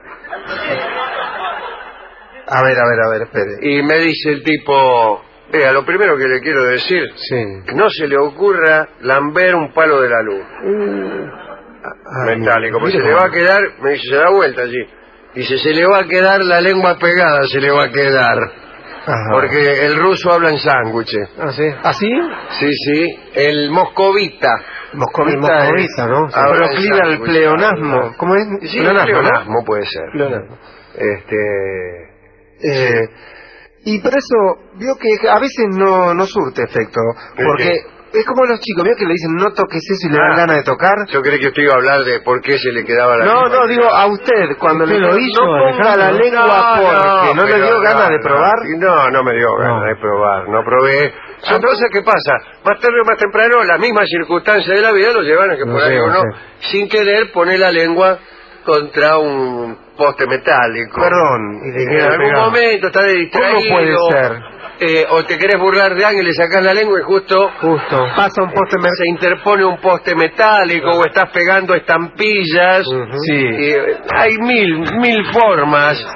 A ver, a ver, a ver, espere. Y me dice el tipo, vea, lo primero que le quiero decir, sí. no se le ocurra lamber un palo de la luz. Mm. Ay, metálico, porque se le va a quedar, me dice, se da vuelta allí. Dice, se le va a quedar la lengua pegada, se le va a quedar. Ajá. Porque el ruso habla en sándwiches. ¿Ah, sí? ¿Ah, sí? Sí, sí. El moscovita. Moscovita, moscovita, ¿no? Sí. Proclive al pleonasmo. ¿Cómo es? Sí, pleonasmo, pleonasmo ¿no? Puede ser. Pleonasmo. Este... Eh, sí. Y por eso, veo que a veces no, no surte efecto. Porque... Es como los chicos, ¿vio que le dicen no toques eso y le dan ah, ganas de tocar? Yo creí que usted iba a hablar de por qué se le quedaba la no, lengua. No, no, digo a usted, cuando le lo hizo, no ponga Alejandro. la lengua no, porque no, no le dio no, ganas de probar. No, no me dio ganas no. de probar, no probé. Son ah, cosas que pasan. Más tarde o más temprano, las mismas circunstancias de la vida lo llevan a que no por ahí uno, sé. sin querer, pone la lengua contra un poste metálico. Perdón. Y en algún pegado. momento está distraído. ¿Cómo puede ser? Eh, o te querés burlar de alguien, le sacás la lengua y justo, justo. pasa un poste metálico, se interpone un poste metálico o estás pegando estampillas. Uh-huh. Sí. Y hay mil, mil formas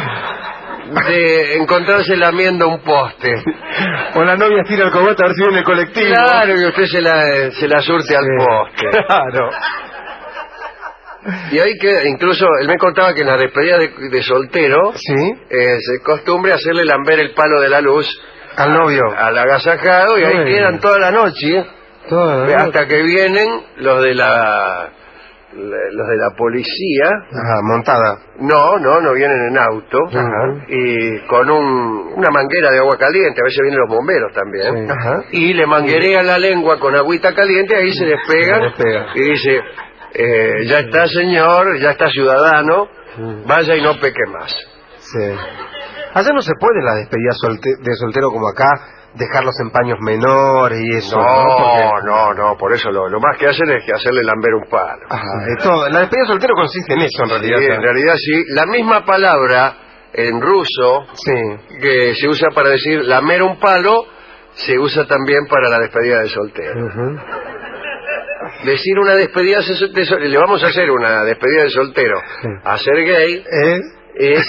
de encontrarse lamiendo un poste. O la novia tira el cogote a ver si viene el colectivo. Claro, y usted se la, se la surte sí. al poste. Claro. Y hay que, incluso, él me contaba que en la despedida de, de soltero, ¿sí? eh, es costumbre hacerle lamber el palo de la luz al novio, al agasajado, y ahí Ay. quedan toda la noche, toda la hasta noche. que vienen los de la, los de la policía. Ajá, montada. No, no, no vienen en auto. Ajá. Y con un, una manguera de agua caliente, a veces vienen los bomberos también. Sí. Ajá. Y le manguerean la lengua con agüita caliente, ahí se despegan. Se despega. Y dice... Eh, ya está señor, ya está ciudadano, vaya y no peque más. Sí. Allá no se puede la despedida solte de soltero como acá, dejarlos en paños menores y eso. No, no, Porque... no, no, por eso lo, lo más que hacen es que hacerle lamber un palo. Ajá, de todo. La despedida de soltero consiste en eso en realidad. Sí, en realidad sí. La misma palabra en ruso sí. que se usa para decir lamer un palo, se usa también para la despedida de soltero. Uh-huh. Decir una despedida de soltero, le vamos a hacer una despedida de soltero sí. a ser gay, ¿Eh? es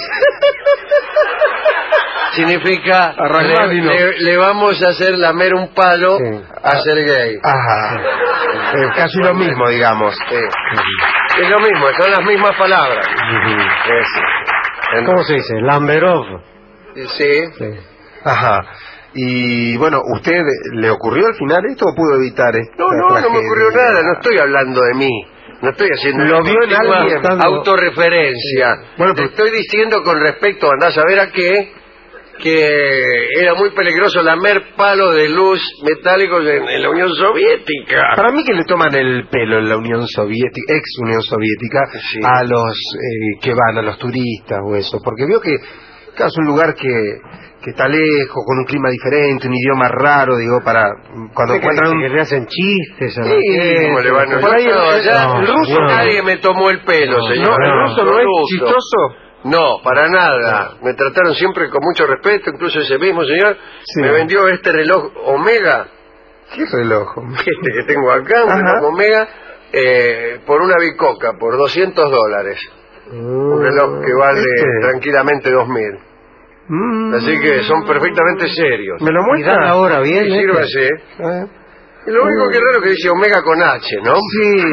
significa le, le, le vamos a hacer lamer un palo sí. a ser gay. Ajá. Es casi lo mismo, digamos. Sí. Es lo mismo, son las mismas palabras. Uh-huh. es, ¿Cómo se dice? Lamberov. Sí. sí. Ajá. Y bueno, ¿usted le ocurrió al final esto o pudo evitar esto? No, no, no me ocurrió nada, no estoy hablando de mí, no estoy haciendo lo vio en alguien autorreferencia. Sí. Bueno, te estoy diciendo con respecto, andás a ver a qué, que era muy peligroso lamer palos de luz metálicos en, en la Unión Soviética. Para mí que le toman el pelo en la Unión Soviética, ex Unión Soviética, sí. a los eh, que van, a los turistas o eso, porque veo que claro, es un lugar que que está lejos, con un clima diferente, un idioma raro, digo, para cuando encuentran un... que le hacen chistes a sí, gente, como le van a... por ahí no, allá, no, el ruso no, nadie me tomó el pelo, no, señor. No, ¿el ruso no, no es chistoso? No, para nada. Me trataron siempre con mucho respeto, incluso ese mismo señor sí. me vendió este reloj Omega. ¿Qué reloj? Este que tengo acá, un Ajá. reloj Omega, eh, por una bicoca, por doscientos dólares. Mm, un reloj que vale este. tranquilamente dos mil. Mm. Así que son perfectamente serios. ¿Me lo muestra ahora bien? Sí, sírvase. Eh. Y lo único que es raro es que dice Omega con H, ¿no? Sí.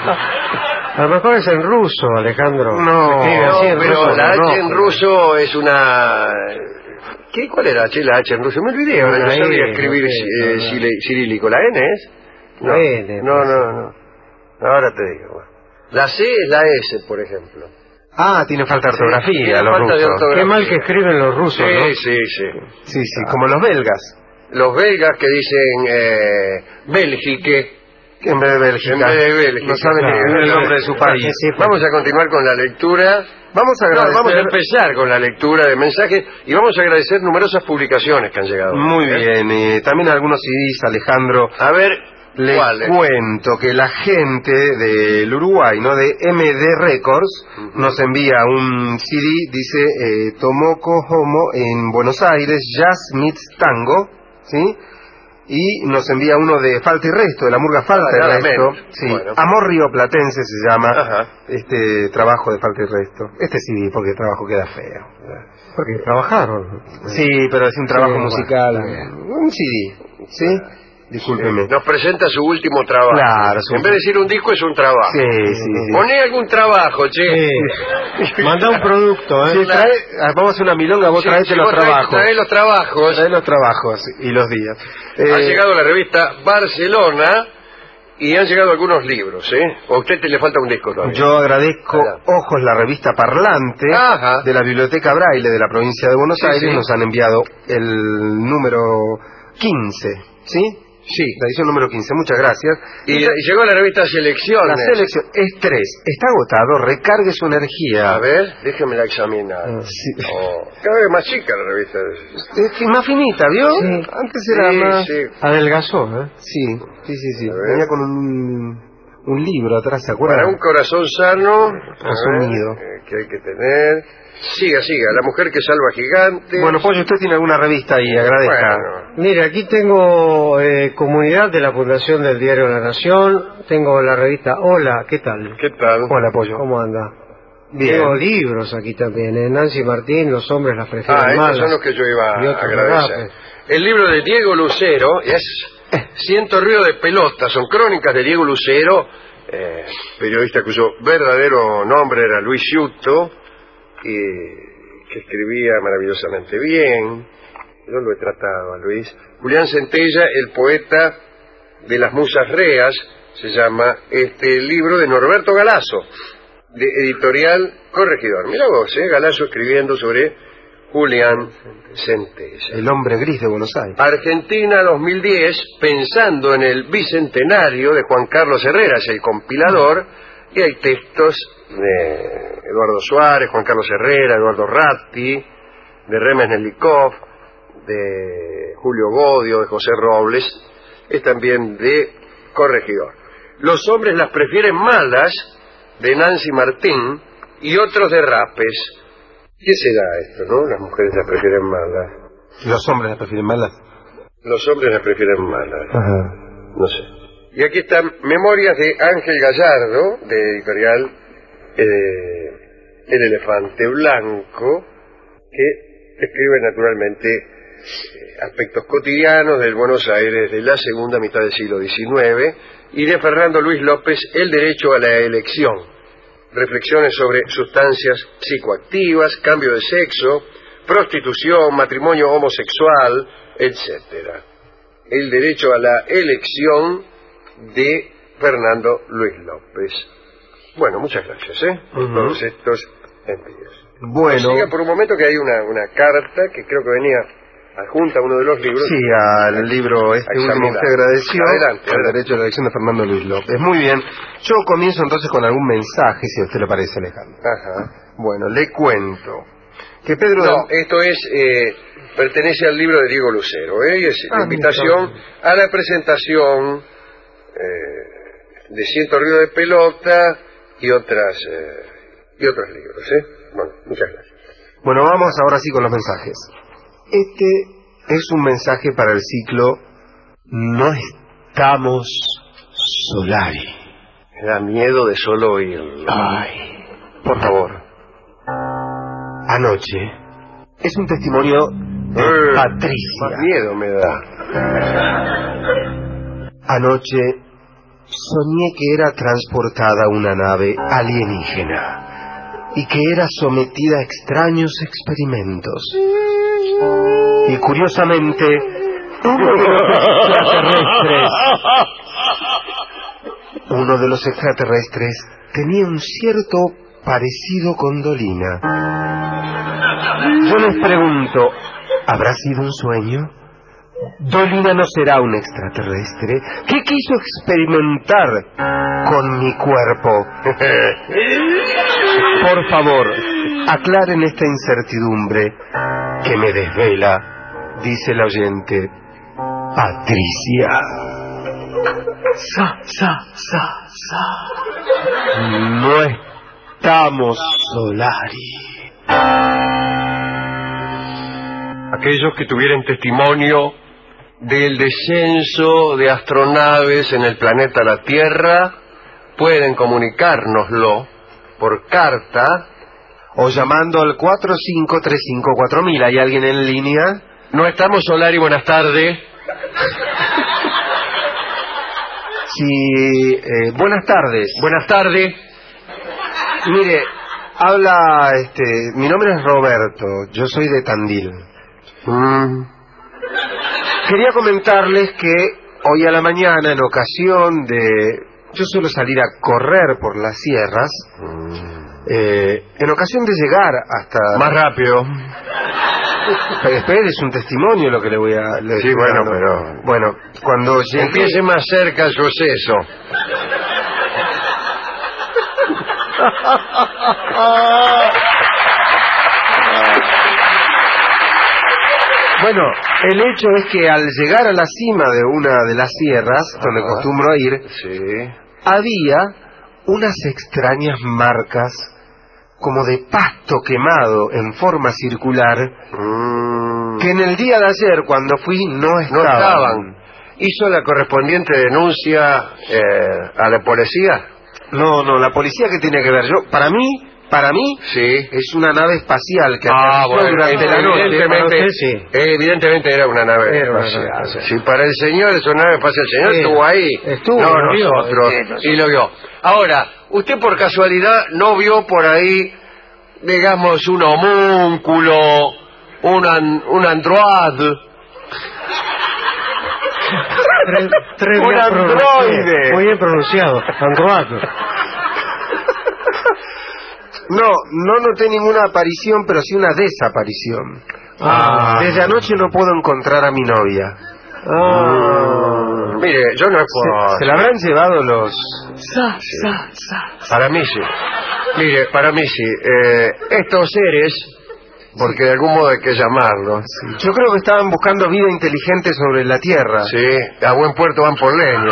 A lo mejor es en ruso, Alejandro. No, no en pero ruso, la H no, en ruso es una... ¿Qué? ¿Cuál era H? La H en ruso. Me olvidé, ahora no sabía escribir no sé, eh, no, no. cirílico. ¿La N es? No, N, no, no, no. Ahora te digo. La C es la S, por ejemplo. Ah, tiene falta de ortografía sí, los falta rusos. Ortografía. Qué mal que escriben los rusos, sí, ¿no? Sí, sí, sí. Sí, sí, como los belgas. Los belgas que dicen eh, Bélgique. En vez de Bélgica. En vez de Bélgica. No saben claro, el nombre de su país. Sí, sí, vamos a continuar con la lectura. Vamos a agradecer... No, vamos a empezar con la lectura de mensajes y vamos a agradecer numerosas publicaciones que han llegado. Muy ¿eh? bien. Eh, también algunos C Ds, Alejandro. A ver... Le ¿Cuál, eh? cuento que la gente del Uruguay, ¿no? De M D Records, uh-huh. nos envía un C D, dice eh, Tomoko Homo en Buenos Aires, Jazz Meets Tango, ¿sí? Y nos envía uno de Falta y Resto, de la murga Falta ah, y Resto, sí. Bueno. Amor Rioplatense se llama Ajá. este trabajo de Falta y Resto. Este C D, porque el trabajo queda feo. Porque trabajaron. Sí, pero es un trabajo sí, musical, bueno, un C D, ¿sí? Discúlpeme. Sí, nos presenta su último trabajo. Claro, su... En vez de decir un disco, es un trabajo. Sí, sí, sí. Poné algún trabajo, che. Sí. Manda un producto, ¿eh? Sí, trae, vamos a hacer una milonga, vos Sí, traete sí, los vos trae- trabajos. trae los trabajos. Trae los trabajos y los días. Ha Eh, llegado la revista Barcelona y han llegado algunos libros, ¿eh? ¿O a usted te le falta un disco todavía? Yo agradezco, Adelante. Ojos, la revista parlante Ajá. de la Biblioteca Braille de la provincia de Buenos Sí, Aires. sí. Nos han enviado el número quince, ¿sí? Sí. La edición número quince, muchas gracias. Y, y llegó la revista Selecciones. La selección, estrés, está agotado, recargue su energía. A ver, déjeme la examinar. Sí. Oh, cada vez más chica la revista. Es más finita, ¿vio? Sí. Antes era Sí, más... sí. Adelgazó, ¿eh? Sí, sí, sí, sí. A ver. Venía con un, un libro atrás, ¿se acuerdan? Para un corazón sano, a ver, Asumido. eh, que hay que tener. Siga, siga. La mujer que salva gigantes. Bueno, Pollo, usted tiene alguna revista ahí, agradezca. Bueno, Mire, aquí tengo eh, comunidad de la Fundación del Diario La Nación, tengo la revista Hola, ¿qué tal? ¿qué tal? Hola, Pollo. ¿Cómo anda? Bien. Tengo libros aquí también, ¿eh? Nancy Martín, Los hombres las prefieren Ah, estos malas. son los que yo iba Y a otros agradecer. rapes. El libro de Diego Lucero es Siento ruido de pelota, son crónicas de Diego Lucero, eh, periodista cuyo verdadero nombre era Luis Ciuto, y que escribía maravillosamente bien. Yo lo he tratado a Luis. Julián Centella, el poeta de las musas reas, se llama este libro de Norberto Galazo, de editorial Corregidor. Mira vos, eh, Galazo escribiendo sobre Julián Centella. El hombre gris de Buenos Aires. Argentina dos mil diez, pensando en el bicentenario de Juan Carlos Herrera, es el compilador, y hay textos de Eduardo Suárez, Juan Carlos Herrera, Eduardo Ratti, de Remes Nelikov, de Julio Bodio, de José Robles, es también de Corregidor. Los hombres las prefieren malas, de Nancy Martín, y otros de Rapes. ¿Qué será esto, no? Las mujeres las prefieren malas. Los hombres las prefieren malas. Los hombres las prefieren malas. Ajá. No sé. Y aquí están Memorias de Ángel Gallardo, de editorial eh, El Elefante Blanco, que escribe naturalmente eh, aspectos cotidianos del Buenos Aires de la segunda mitad del siglo diecinueve, y de Fernando Luis López, El derecho a la elección. Reflexiones sobre sustancias psicoactivas, cambio de sexo, prostitución, matrimonio homosexual, etcétera. El derecho a la elección de Fernando Luis López. Bueno, muchas gracias, ¿eh? Por Uh-huh. todos estos envíos. Bueno, Siga por un momento que hay una, una carta que creo que venía adjunta a uno de los libros. sí, al libro este A último que examinar. usted agradeció, Adelante, el adelante. derecho a la elección de Fernando Luis López. Muy bien, yo comienzo entonces con algún mensaje, si a usted le parece, Alejandro. Ajá. Bueno, le cuento que Pedro... No, esto es, eh, pertenece al libro de Diego Lucero, ¿eh? Y es Ah, la invitación a la presentación eh, de Ciento Río de Pelota y otras eh, y otros libros, ¿eh? Bueno, muchas gracias. Bueno, vamos ahora sí con los mensajes. Este es un mensaje para el ciclo No estamos Solari. Me da miedo de solo oírlo. Ay, por favor. Anoche es un testimonio de Eh, Patricia. Más miedo me da. Anoche soñé que era transportada una nave alienígena y que era sometida a extraños experimentos. Y curiosamente, uno de los extraterrestres, uno de los extraterrestres tenía un cierto parecido con Dolina. Yo les pregunto, ¿habrá sido un sueño? Dolina no será un extraterrestre. ¿Qué quiso experimentar con mi cuerpo? Por favor, aclaren esta incertidumbre que me desvela, dice el oyente Patricia. Sa, sa, sa, sa. No estamos Solari. Aquellos que tuvieran testimonio del descenso de astronaves en el planeta la Tierra pueden comunicárnoslo por carta O llamando al cuatro cinco tres cinco cuatro mil. ¿Hay alguien en línea? No estamos Solari, buenas tardes. Sí, eh, buenas tardes. Buenas tardes. Mire, habla, este, mi nombre es Roberto, yo soy de Tandil. Mm. Quería comentarles que hoy a la mañana, en ocasión de... Yo suelo salir a correr por las sierras, Mm. eh, en ocasión de llegar hasta... Más rápido. Espere, es un testimonio lo que le voy a... Le Sí, bueno, pero... Bueno, cuando llegué... Empiece más cerca el suceso. Bueno, el hecho es que al llegar a la cima de una de las sierras, donde Ajá. acostumbro a ir, Sí. había unas extrañas marcas como de pasto quemado en forma circular, Mm. que en el día de ayer, cuando fui, no No estaban. estaban. ¿Hizo la correspondiente denuncia eh, a la policía? No, no, la policía que tiene que ver. Yo, para mí, para mí, Sí. es una nave espacial que Ah, aterrizó bueno, durante la noche. evidentemente, para usted, sí. eh, evidentemente era una nave Era una espacial. nave espacial. Si para el señor es una nave espacial, el señor Era. estuvo ahí, Estuvo, no lo vio, nosotros, eh, y lo vio. Ahora, usted por casualidad no vio por ahí, digamos, un homúnculo, un, an, un android, Tres, tres Un bien androide. pronunciado. Muy bien pronunciado. Android. No, no noté ninguna aparición, pero sí una desaparición. Ah. Desde anoche no puedo encontrar a mi novia. Ah. mire, yo no es ¿Se, por... se la habrán llevado los... Sa, sa, sa. Para mí sí. Mire, para mí sí. Eh, estos seres, porque de algún modo hay que llamarlos, Yo creo que estaban buscando vida inteligente sobre la Tierra. sí, a buen puerto van por leña.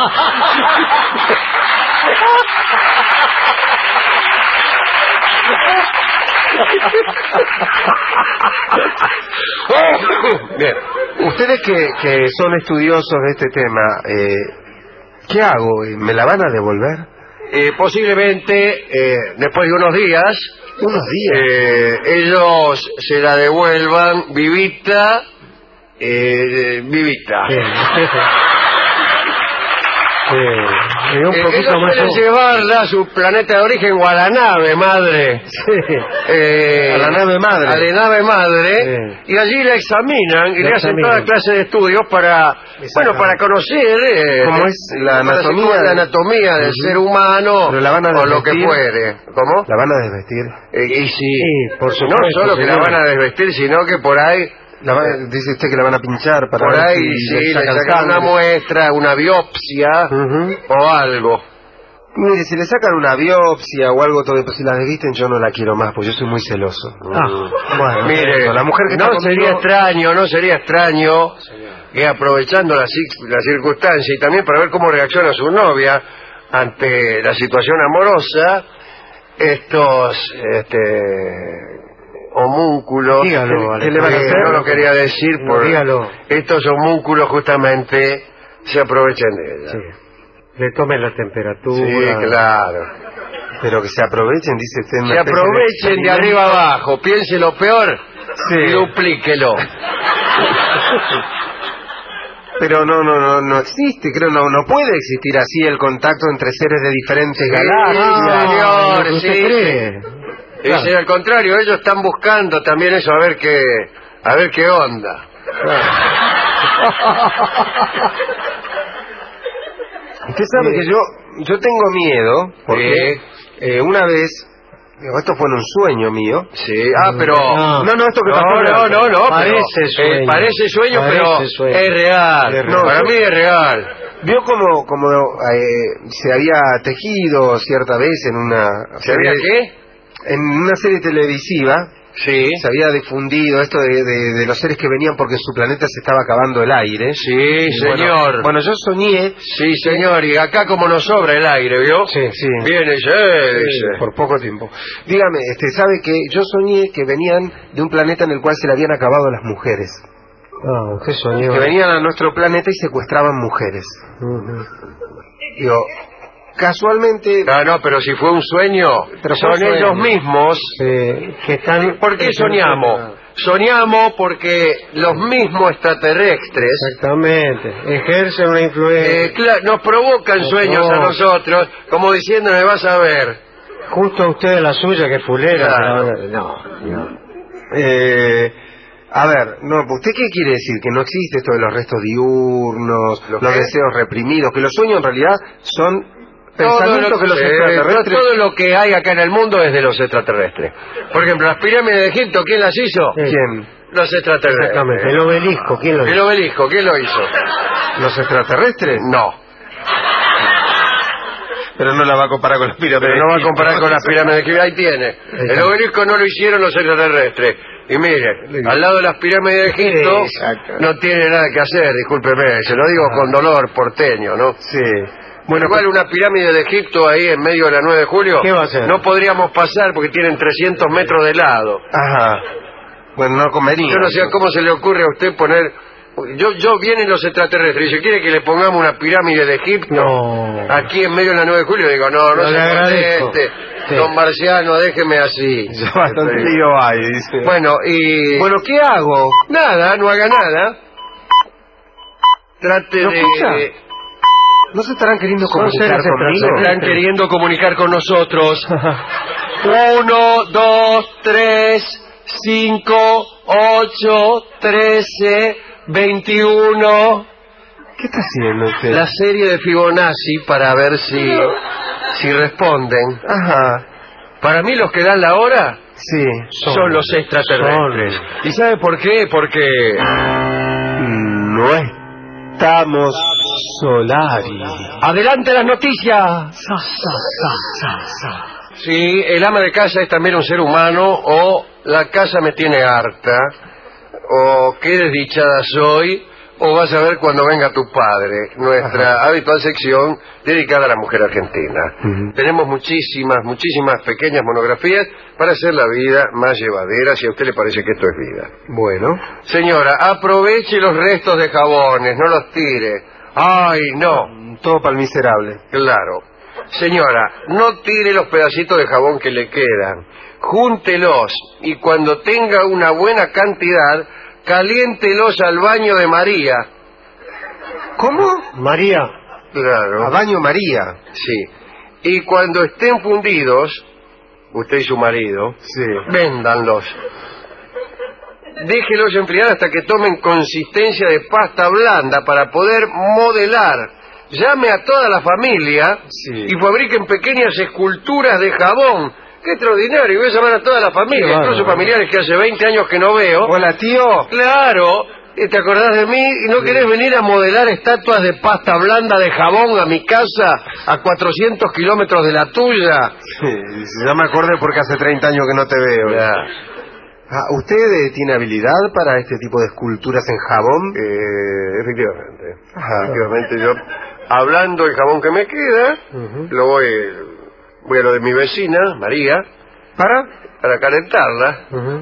Bien. Ustedes que, que son estudiosos de este tema, eh, ¿qué hago? ¿Me la van a devolver? Eh, posiblemente, eh, después de unos días, Unos días. eh, ellos se la devuelvan vivita, eh, vivita. Sí. Sí. Y un Eh, poquito ellos más. quieren llevarla a su planeta de origen o a la nave madre. Sí. Eh, A la nave madre. A la nave madre. Sí. Y allí la examinan y La le hacen examinan. toda clase de estudios para, bueno, para conocer eh, ¿Cómo es la para anatomía cómo es la de- anatomía del Ujú. ser humano Pero la van a o lo que desvestir. fuere. ¿Cómo? ¿La van a desvestir? Eh, y si, Sí, por no supuesto, solo que la señor. van a desvestir, sino que por ahí, La van- dice usted que la van a pinchar para por ver ahí si sí, le sacan sacan una sangre. muestra, una biopsia Ujú. o algo. Mire, si le sacan una biopsia o algo, todo, si la desvisten yo no la quiero más, porque yo soy muy celoso. Ah, bueno. Mire, eso, la mujer que no está conmigo- sería extraño, no sería extraño que aprovechando la, ci- la circunstancia y también para ver cómo reacciona su novia ante la situación amorosa, estos este, homúnculos, Dígalo, ¿qué, qué le van a hacer? No lo quería decir, No, por dígalo. estos homúnculos justamente se aprovechan de ella. Sí. Le tomen la temperatura. Sí, claro. Pero que se aprovechen, dice usted. una Se especie aprovechen de arriba abajo, piense lo peor Sí. y duplíquelo. Pero no, no, no, no existe, creo, no, no puede existir así el contacto entre seres de diferentes Sí, galaxias. señor, lo que usted sí. cree. Es al contrario, ellos están buscando también eso, a ver qué, a ver qué onda. Usted sabe que yo, yo tengo miedo, porque eh, una vez, digo, esto fue en un sueño mío. Sí, ah, pero... No. No, no, esto que No, pasó no, real. no, no, Parece pero, sueño. eh, parece sueño, Parece pero sueño. es real. Es real. Para No, mí es real. Vio como, como eh, se había tejido cierta vez en una... ¿Se había qué? En una serie televisiva, Sí. se había difundido esto de, de, de los seres que venían porque en su planeta se estaba acabando el aire. Sí, Y bueno, señor. Bueno, yo soñé... Sí, señor, y acá como nos sobra el aire, ¿vio? Sí, sí. Viene, sí, dice. Por poco tiempo. Dígame, este, ¿sabe que yo soñé que venían de un planeta en el cual se le habían acabado las mujeres? Ah, qué soñó. Que venían a nuestro planeta y secuestraban mujeres. Ujú. Digo, casualmente... No, no, pero si fue un sueño, Pero fue son un sueño. ellos mismos. Sí, que están... ¿Por qué soñamos? soñamos porque los mismos extraterrestres... Exactamente, ejercen una influencia. Eh, claro, nos provocan no, sueños no. a nosotros, como diciendo, me vas a ver. Justo a usted la suya, que es fulera. Claro. Pero... No, no. Eh, a ver, no, ¿usted qué quiere decir? Que no existe esto de los restos diurnos, ¿Lo los qué? deseos reprimidos, que los sueños en realidad son Todo pensamientos lo, que los eh, extraterrestres... todo lo que hay acá en el mundo es de los extraterrestres. Por ejemplo, las pirámides de Egipto, ¿quién las hizo? Sí. ¿Quién? Los extraterrestres. Exactamente, el obelisco, ¿quién lo El hizo? obelisco, ¿quién lo hizo? ¿Los extraterrestres? No. Pero no la va a comparar con las pirámides. Pero no va a comparar con las pirámides de Egipto. Ahí tiene. El obelisco no lo hicieron los extraterrestres. Y mire, al lado de las pirámides de Egipto Exacto. no tiene nada que hacer, discúlpeme, se lo digo con dolor porteño, ¿no? Sí. Bueno, igual una pirámide de Egipto ahí en medio de la nueve de julio, ¿Qué va a hacer? no podríamos pasar porque tienen trescientos metros de lado. Ajá. Bueno, no comería. Yo no sé cómo se le ocurre a usted poner... Yo, yo vienen los extraterrestres y se quiere que le pongamos una pirámide de Egipto No. aquí en medio de la nueve de julio. Digo, no, no No, se le agradezco. moleste, Sí. don Marciano, déjeme así. Ya bastante lío hay, dice. Bueno, y... Bueno, ¿qué hago? Nada, no haga nada. Trate ¿No de... escucha? ¿No se estarán queriendo Son comunicar seres conmigo? extraterrestres. Están queriendo comunicar con nosotros. Uno, dos, tres, cinco, ocho, trece, veintiuno. ¿Qué está haciendo usted? La serie de Fibonacci para ver si, si responden. Ajá. Para mí los que dan la hora Sí. son, Son- los extraterrestres. son. ¿Y sabe por qué? Porque... No estamos Solari. ¡Adelante las noticias! Sí, el ama de casa es también un ser humano, o la casa me tiene harta, o qué desdichada soy, o vas a ver cuando venga tu padre, nuestra Ajá. habitual sección dedicada a la mujer argentina. Ujú. Tenemos muchísimas, muchísimas pequeñas monografías para hacer la vida más llevadera, si a usted le parece que esto es vida. Bueno. Señora, aproveche los restos de jabones, no los tire. ¡Ay, no! Todo para el miserable. Claro. Señora, no tire los pedacitos de jabón que le quedan. Júntelos y cuando tenga una buena cantidad, caliéntelos al baño de María. ¿Cómo? María. Claro. A baño María. Sí. Y cuando estén fundidos, usted y su marido, Sí. véndanlos. Déjelos enfriar hasta que tomen consistencia de pasta blanda para poder modelar. Llame a toda la familia Sí. y fabriquen pequeñas esculturas de jabón. ¡Qué extraordinario! Voy a llamar a toda la familia, Qué incluso bárbaro. familiares que hace veinte años que no veo. Hola, tío. Claro, ¿te acordás de mí? ¿Y no querés venir a modelar estatuas de pasta blanda de jabón a mi casa a cuatrocientos kilómetros de la tuya? Sí, ya me acordé porque hace treinta años que no te veo. Ya. Ah, ¿usted eh, tiene habilidad para este tipo de esculturas en jabón? Eh, efectivamente. Ajá. Efectivamente, yo, hablando del jabón que me queda, Ujú. lo voy, voy a lo de mi vecina, María, ¿Para? para calentarla Ujú.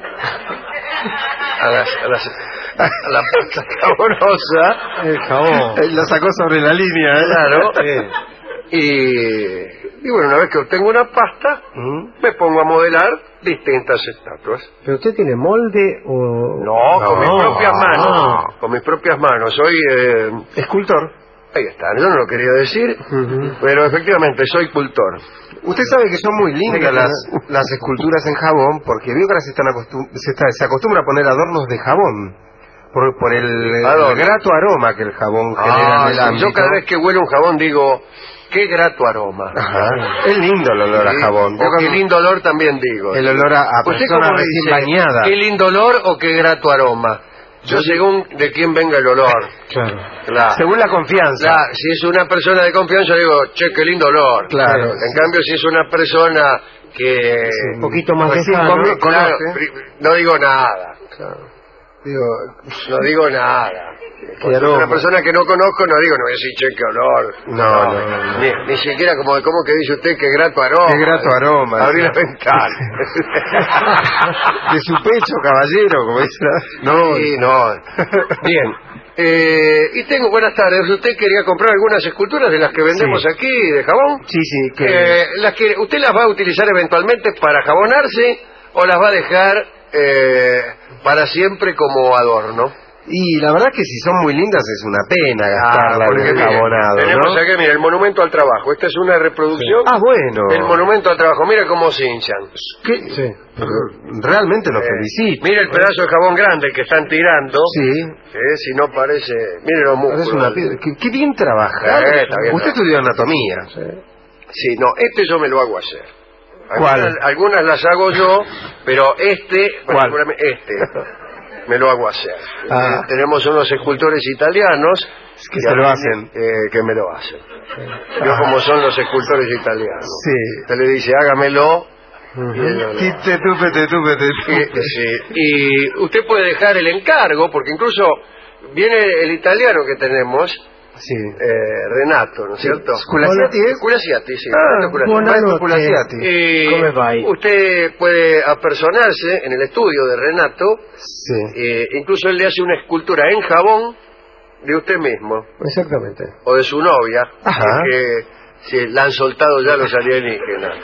a, las, a, las, a la pasta jabonosa. El jabón. Eh, Lo sacó sobre la línea, ¿eh? Claro. Sí. Y, y bueno, una vez que obtengo una pasta, ¿Mm? me pongo a modelar distintas estatuas. ¿Pero usted tiene molde o...? No, con mis No. propias manos. Ah. Con mis propias manos. Soy... Eh, Escultor. ahí está, yo no lo quería decir, Ujú. pero efectivamente soy cultor. Usted sabe que son muy lindas Sí, las, las esculturas en jabón porque veo que ahora se, están acostum- se, está- se acostumbra a poner adornos de jabón por, por el, Adorno. el grato aroma que el jabón genera Ah, en el sí, ámbito. yo cada vez que huelo un jabón digo, qué grato aroma. Ajá. Es lindo el olor a Sí, jabón. Yo o qué cuando- lindo olor también digo. El olor a, a ¿Usted persona cómo recién dice? bañada. ¿Qué lindo olor o qué grato aroma? Yo según de quién venga el olor. Claro. Claro. Según la confianza. La- si es una persona de confianza digo, che, qué lindo olor. Claro. En cambio, si es una persona que... Un poquito más Recién lejano. comi- Claro, conoce. pri- no digo nada. Digo, No digo nada. Porque es aroma. una persona que no conozco, no digo, no voy a decir, che, qué olor. No, no, no, no. Ni, ni siquiera como, como que dice usted, qué grato aroma. Qué grato aroma. Abrí la ventana. de su pecho, caballero, como dice la- No, Sí, no. Bien. Eh, y tengo, buenas tardes, ¿usted quería comprar algunas esculturas de las que vendemos Sí. aquí, de jabón? sí, sí, que... Eh, las que, ¿Usted las va a utilizar eventualmente para jabonarse o las va a dejar eh, para siempre como adorno. Y la verdad que si son muy lindas es una pena gastarla Ah, porque en el mire, jabonado, tenemos ¿no? aquí, mira, el monumento al trabajo. Esta es una reproducción Ah, bueno. del monumento al trabajo. Mira cómo se hinchan. ¿Qué? Sí. Realmente lo Eh, felicito. mira el pedazo de jabón grande que están tirando. Sí. Eh, si no parece... Mire los músculos. Parece una piedra. Qué, qué bien trabajado. Eh, está bien Usted trabajado. estudió anatomía. Sí. Sí, no, este yo me lo hago hacer. ¿Cuál? Algunas, algunas las hago yo, pero este, ¿Cuál? particularmente este, me lo hago hacer. Ah. Eh, tenemos unos escultores italianos Que se lo hacen. eh, que me lo hacen. Yo como son los escultores italianos. Sí. Usted le dice, hágamelo. Y ellos lo hacen. Tite, tupe, tupe, Y, sí, y usted puede dejar el encargo, porque incluso viene el italiano que tenemos, Sí. eh, Renato, ¿no es cierto? Culasiati es. Culasiati, sí. Ah, Renato Culasiati. buona Maestro notte. Culasiati. Eh, Come vai? usted puede apersonarse en el estudio de Renato, Sí. eh, incluso él le hace una escultura en jabón de usted mismo, Exactamente. o de su novia, Ajá. que se la han soltado ya los alienígenas.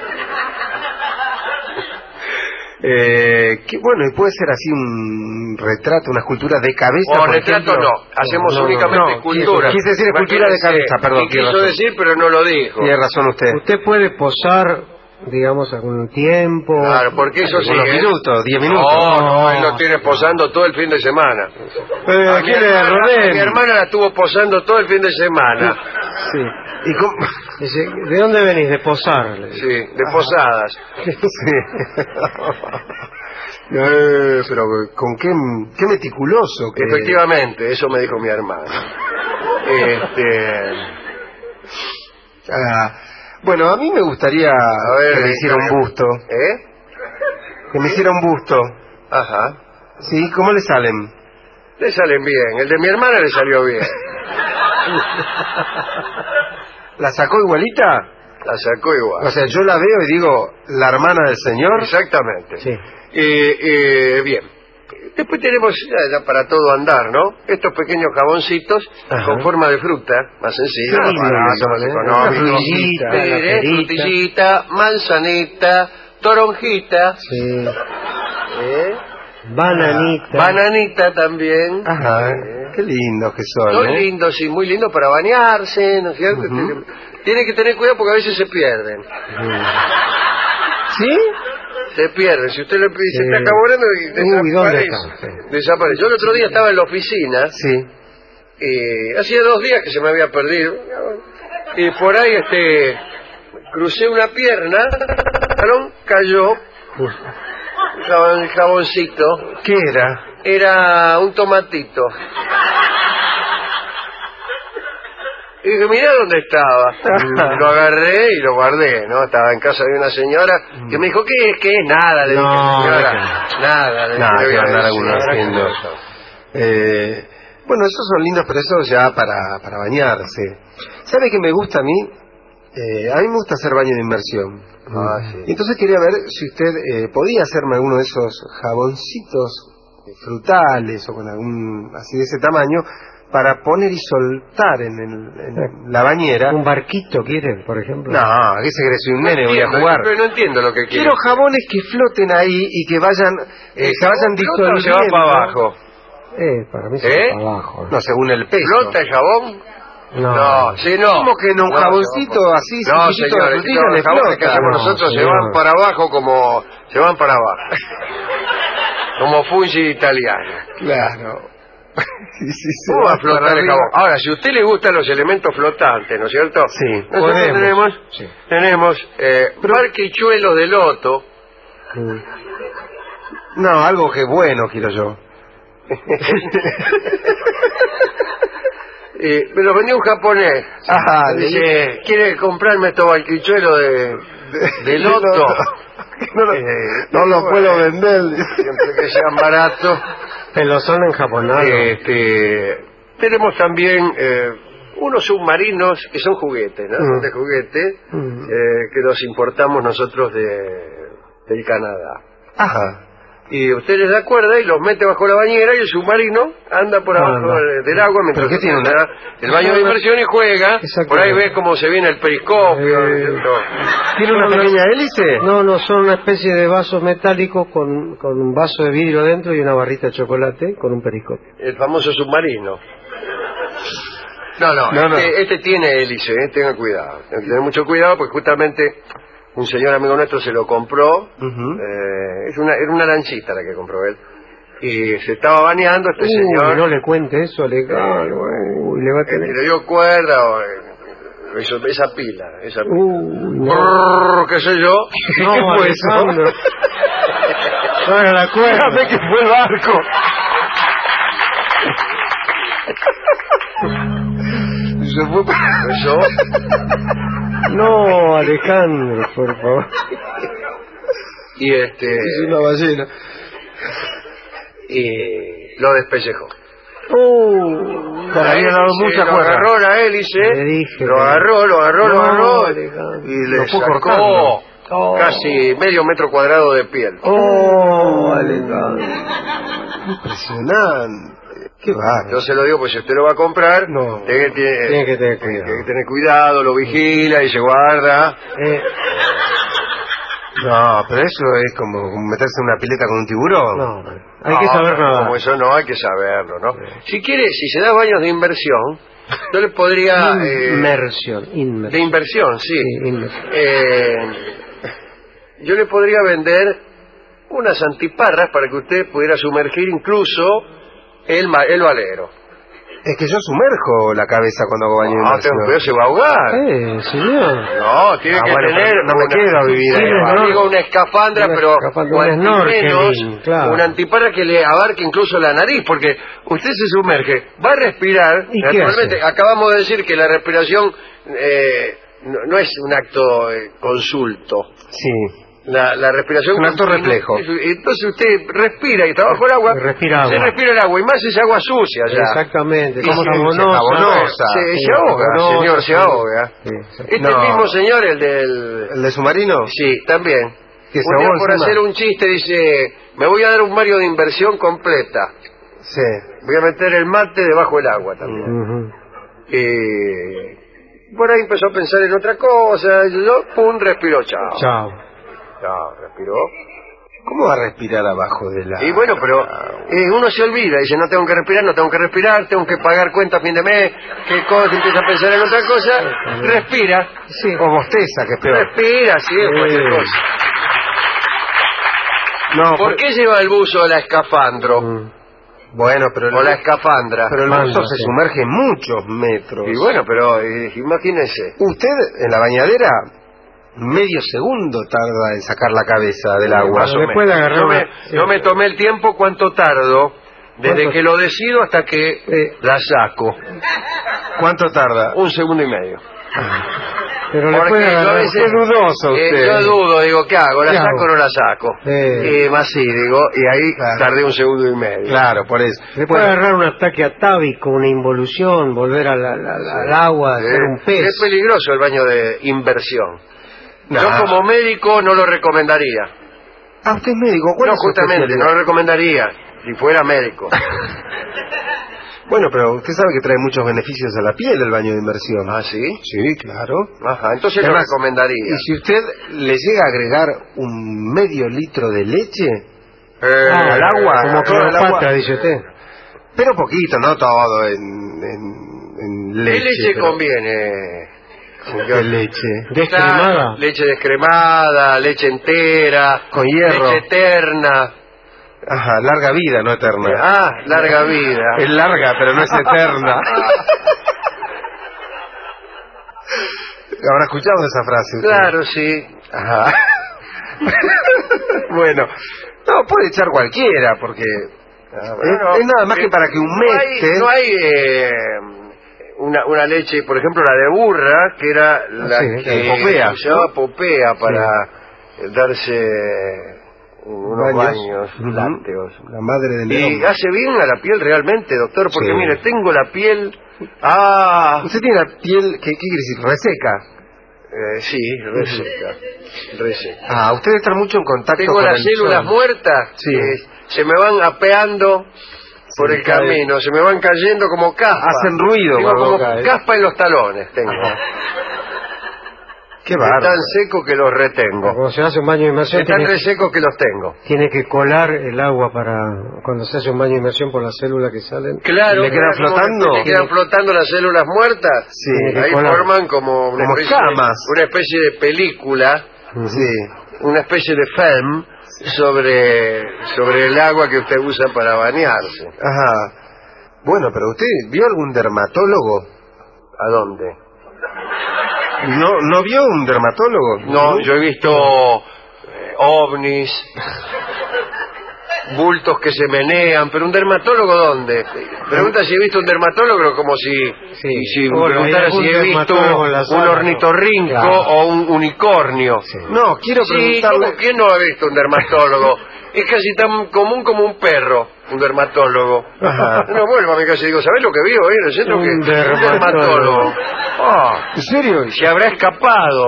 Eh, que, bueno, y puede ser así un retrato, una escultura de cabeza. O por retrato ejemplo. no, hacemos No, no, únicamente no, esculturas. Quise decir escultura de cabeza, perdón. Y tiene quiso razón. decir, pero no lo dijo. Tiene razón usted. Usted puede posar, digamos, algún tiempo. Claro, porque eso sí. Unos ¿eh? minutos, diez minutos. No, no, él lo tiene posando todo el fin de semana. Eh, A mi, ¿quién es hermana, Rodén? mi hermana la estuvo posando todo el fin de semana. Sí. ¿Y cómo? Dice, ¿de dónde venís? De posar. le dice. Sí, de posadas. Sí. Eh, pero con qué, qué meticuloso. Que... Efectivamente, eso me dijo mi hermana. Este, Ah, bueno, a mí me gustaría a ver, que me hiciera un busto. ¿Eh? Que me hiciera un busto. Ajá. ¿Sí? ¿Cómo le salen? Le salen bien. El de mi hermana le salió bien. ¿La sacó igualita? La sacó igual. O sea, yo la veo y digo, la hermana del señor. Exactamente. Sí. Eh, eh, bien. Después tenemos, ya, ya para todo andar, ¿no? Estos pequeños jaboncitos Ajá. con forma de fruta, más sencillo, Qué lindo barato, eso, más ¿eh? económico. Una frutillita, Mire, la perita. frutillita, manzanita, toronjita, Sí. ¿eh? Bananita. Bananita también. Ajá, ¿eh? qué lindos que son, Muy ¿eh? lindo, sí, muy lindo para bañarse, ¿no es cierto? Ujú. Tiene que tener cuidado porque a veces se pierden. ¿Sí? Se pierden. Si usted le pide, se Sí. está acabando y Uy, ¿dónde desaparece. están? Sí. Desaparece. Yo el otro día estaba en la oficina, Sí. y hacía dos días que se me había perdido, y por ahí este crucé una pierna, el balón cayó, el jaboncito, ¿Qué era? era un tomatito. Y dije, mirá dónde estaba. Lo agarré y lo guardé, ¿no? Estaba en casa de una señora que me dijo, ¿qué es? ¿Qué es? Nada, le dije, No, señora. no. Nada, le dije, Nada, le voy que a andar decir. alguno haciendo. Eh, bueno, esos son lindos, pero esos ya para, para bañarse. ¿Sabe qué me gusta a mí? Eh, a mí me gusta hacer baño de inmersión. Ah, sí. Y entonces quería ver si usted eh, podía hacerme alguno de esos jaboncitos eh, frutales o con algún así de ese tamaño para poner y soltar en, el- en la bañera. ¿Un barquito quieren, por ejemplo? No, ¿qué se cree? Soy un No nene, voy a entiendo, jugar. Pero no entiendo lo que quiere. Quiero jabones que floten ahí y que vayan, eh, se vayan ¿Flota o disolviendo. se va para abajo? Eh, para mí se ¿Eh? va para abajo. No, según el peso. ¿Flota el jabón? No. No, sí, no. ¿Cómo que no? Un No, jaboncito no, así, no, chiquitito de señores, frutilla, no, le los jabones que flota. hacemos No, nosotros se señor. van para abajo como... Se van para abajo. Como fungi italiana. Claro. Sí, sí, sí, ¿Cómo va a para flotar el arriba. jabón? Ahora, si a usted le gustan los elementos flotantes, ¿no es cierto? Sí, Nosotros podemos. tenemos, Sí. tenemos eh, barquichuelos de loto. Mm. No, algo que bueno quiero yo. Eh, me lo vendió un japonés. Ah, Me dice, ¿quiere comprarme estos barquichuelos de, de loto? No, lo- Eh, no lo bueno, puedo vender. Siempre que sean baratos. Pero son enjabonados. Este, tenemos también eh, unos submarinos que son juguetes, ¿no? Mm. De juguete, Mm. eh, que los importamos nosotros de, del Canadá. Ajá. y usted les da cuerda y los mete bajo la bañera y el submarino anda por abajo no, no. del, del agua mientras ¿Pero qué tiene usted una- está el baño de inmersión y juega. Por ahí ves cómo se viene el periscopio. Eh, ¿cierto? ¿Tiene una pequeña hélice? No, no, son una especie de vasos metálicos con, con un vaso de vidrio dentro y una barrita de chocolate con un periscopio. El famoso submarino. No, no, No, no. este, este tiene hélice, eh, tenga cuidado. Tenga que tener mucho cuidado porque justamente un señor amigo nuestro se lo compró. Ujú. eh, es una, era una lanchita la que compró él. Y se estaba bañando este Uy, señor. no le cuente eso, le, ah, uy, le va a eh, tener... y le dio cuerda, o, eh, eso, esa pila, esa pila. Uy, no. Brrr, ¿qué sé yo? No, ¿Qué fue eso? Alejandro. No era la cuerda. Dígame que fue el barco. Se fue para- Eso. No, Alejandro, por favor. Y este. Es una ballena. Y lo despellejó. Uh, Le había dado Sí, mucha lo cuerda. agarró la hélice, Le dije, lo le- agarró, lo agarró, lo No, agarró Alejandro. y le Lo fue sacó cortando. Oh. casi medio metro cuadrado de piel. Oh, Alejandro. Impresionante. Qué bárbaro. Yo se lo digo, pues si usted lo va a comprar, No. tiene, que, tiene- Tiene que tener tiene cuidado. que tener cuidado, lo vigila y se guarda. Eh, No, pero eso es como meterse en una pileta con un tiburón. no, hay que No, saber no, nada. Como eso no, hay que saberlo, ¿no? Si quiere, si se da baños de inversión, yo le podría... eh, Inmersión, de inmersión. inversión, sí. Sí, inmersión. Eh, yo le podría vender unas antiparras para que usted pudiera sumergir incluso el, ma- el valero. Es que yo sumerjo la cabeza cuando hago baño de No, inmersión. tengo cuidado, se va a ahogar. Eh, señor. No, tiene Ah, que bueno, tener... pero no me una- quedo a vivir ahí. Bueno, No, digo una escafandra, una pero escafandra, un cuanto snorkeling, menos claro. una antiparra que le abarque incluso la nariz, porque usted se sumerge, va a respirar, ¿Y qué naturalmente, hace? acabamos de decir que la respiración eh, no, no es un acto eh, consulto. Sí. La, la respiración... Un acto continua- reflejo. Entonces usted respira y está bajo el agua, Respira se agua. respira el agua, y más es agua sucia ya. Exactamente. Y Como sí, jabonosa. jabonosa. Se, Sí, se ahoga, jabonosa, señor, se sí. ahoga. Sí, sí. Este No. mismo señor, el del... ¿El de submarino? Sí, también. Que se Un día ahogó por encima. hacer un chiste dice, me voy a dar un Mario de inversión completa. Sí. Voy a meter el mate debajo del agua también. Ujú. Y por ahí empezó a pensar en otra cosa, y yo, pum, respiró, chao. Chao. Chao, respiró. ¿Cómo va a respirar abajo de la... Y bueno, pero eh, uno se olvida, dice, no tengo que respirar, no tengo que respirar, tengo que pagar cuenta a fin de mes, qué cosa, empieza a pensar en otra cosa, respira, Sí. O bosteza, que es peor. respira, sí, cualquier Sí. cosa. No, ¿Por qué lleva el buzo la escafandro? Mm. Bueno, pero el, O la escafandra. pero el Manda, buzo se sí. sumerge muchos metros. Y bueno, pero eh, imagínese. Usted en la bañadera medio segundo tarda en sacar la cabeza del Sí, agua. más o le menos. puede agarrar yo, me, una- sí. yo me tomé el tiempo cuánto tardo desde ¿Cuánto? que lo decido hasta que Eh. la saco. ¿Cuánto tarda? Un segundo y medio. Pero le Porque puede yo a agarrar... veces- Qué dudoso Eh, usted. yo dudo, digo, ¿qué hago? ¿La ¿Qué saco hago? o no la saco? Eh. Y más sí, digo, y ahí Claro. tardé un segundo y medio. Claro, por eso. Le puede agarrar un ataque atávico, una involución, volver a la- la- la- al agua, Eh, ser un pez. Es peligroso el baño de inversión. No. Yo como médico no lo recomendaría. Ah, usted es médico. ¿Cuál No, es su justamente, no especialidad? lo recomendaría si fuera médico. Bueno, pero usted sabe que trae muchos beneficios a la piel el baño de inversión. ¿Ah, sí? Sí, claro. Ajá, entonces lo Además, recomendaría. Y si usted le llega a agregar un medio litro de leche, Eh, al agua, Como todo el Cleopatra, agua. dice usted. pero poquito, no todo en, en, en ¿Qué leche. leche pero- conviene? ¿Qué leche? Descremada. Claro, leche descremada, leche entera, Con hierro. leche eterna. Ajá, larga vida, no eterna. Ah, larga vida. Es larga, pero no es eterna. ¿Habrá escuchado esa frase usted? Claro, sí. Ajá. Bueno, no, puede echar cualquiera, porque Ah, es, es nada más que para que no hay, humecte. no hay eh, una, una leche, por ejemplo, la de burra, que era la sí, que la popea, se usaba popea para darse unos Baños. baños Ujú. lácteos. La madre de Y Nerón. hace bien a la piel realmente, doctor, porque Sí. mire, tengo la piel... Ah, Usted tiene la piel, ¿qué, qué quiere decir? Reseca. Eh, sí, reseca, reseca. Ah, ustedes están mucho en contacto Tengo con las el células sol. muertas, Sí. eh, se me van apeando por Se el cae. camino, se me van cayendo como caspa. Hacen ruido Tengo cuando como caen. caspa en los talones, tengo. Qué Están bárbaro. secos que los retengo. Cuando se hace un baño de inmersión Están tiene, resecos que los tengo. tiene que colar el agua para cuando se hace un baño de inmersión por las células que salen. Claro, ¿Le quedan como flotando? que Le quedan flotando las células muertas. Sí, Tiene Ahí que colar. forman como una, Como especie, escamas. una especie de película, Sí. una especie de film sobre, sobre el agua que usted usa para bañarse. Ajá. Bueno, pero usted vio algún dermatólogo. ¿A dónde? ¿No no vio un dermatólogo? No, yo he visto eh, ovnis, bultos que se menean, pero un dermatólogo ¿dónde? Pregunta si he visto un dermatólogo como si, Sí. y si me Bueno, preguntara hay algún si he visto dermatólogo en la un sala, ornitorrinco ¿no? Claro. o un unicornio. No, quiero Sí, preguntarle. ¿cómo? ¿Quién no ha visto un dermatólogo? Es casi tan común como un perro, un dermatólogo. Ajá. No vuelvo a mi casa y digo, ¿sabés lo que vio hoy en el centro? Un que un dermatólogo. dermatólogo. Ah, ¿En serio? se habrá escapado.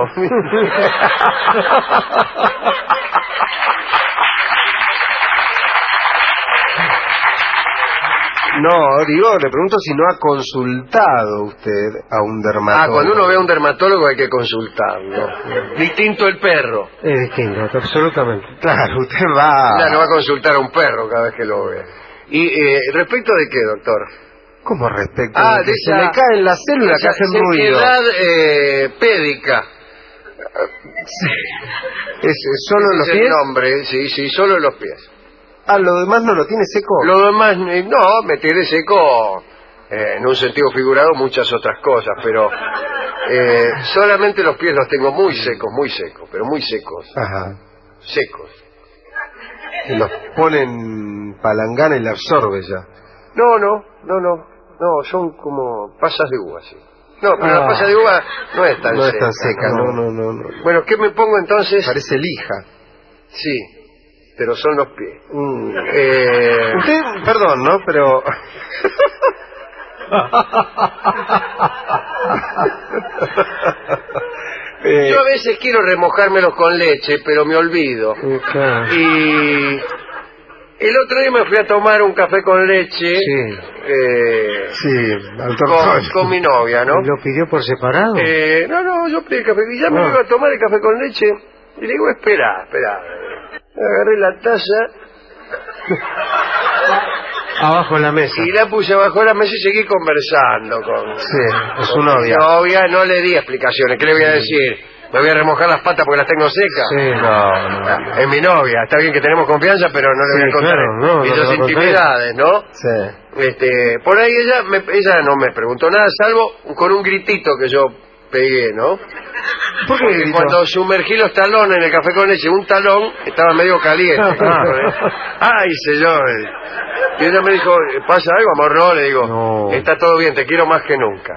No, digo, le pregunto si no ha consultado usted a un dermatólogo. Ah, cuando uno ve a un dermatólogo hay que consultarlo. Distinto el perro. Es distinto, absolutamente. Claro, usted va... Ya no va a consultar a un perro cada vez que lo ve. ¿Y eh, respecto de qué, doctor? ¿Cómo respecto? Ah, de que de se esa- le caen las células que Esa hacen ruido. sequedad eh, pédica. Es, es solo en los Es el pies. nombre, sí, sí, solo en los pies. Ah, lo demás no lo tiene seco. Lo demás, eh, no, me tiene seco eh, en un sentido figurado muchas otras cosas, pero eh, solamente los pies los tengo muy secos, muy secos, pero muy secos, Ajá. secos. Y los ponen palangana y la absorbe ya. No, no, no, no, no, son como pasas de uva, sí. No, pero Ah. la pasa de uva no es tan No seca. es tan seca, no, no, no, no. Bueno, ¿qué me pongo entonces? Parece lija. Sí, pero son los pies. Mm. Eh, Usted, perdón, ¿no? Pero... eh, yo a veces quiero remojármelos con leche, pero me olvido. Sí, claro. Y el otro día me fui a tomar un café con leche Sí. eh, sí, al con, doctor. con mi novia, ¿no? ¿Y lo pidió por separado? Eh, no, no, yo pedí el café y ya me Ah. iba a tomar el café con leche y le digo, espera, espera. Agarré la taza Abajo en la mesa. y la puse abajo de la mesa y seguí conversando con, Sí, es su con mi novia. novia. No le di explicaciones, ¿qué le voy a decir? ¿Me voy a remojar las patas porque las tengo secas? Sí. No, no. Ah, es mi novia, está bien que tenemos confianza, pero no le voy Sí, a contar claro, no, no le esas va a contar intimidades, ¿no? Sí. Este, por ahí ella, me, ella no me preguntó nada, salvo con un gritito que yo pegué, ¿no? ¿Por qué Porque gritó? cuando sumergí los talones en el café con leche, un talón estaba medio caliente. Ah, hice yo. eh. Y ella me dijo, ¿pasa algo, amor? No, le digo, No. está todo bien, te quiero más que nunca.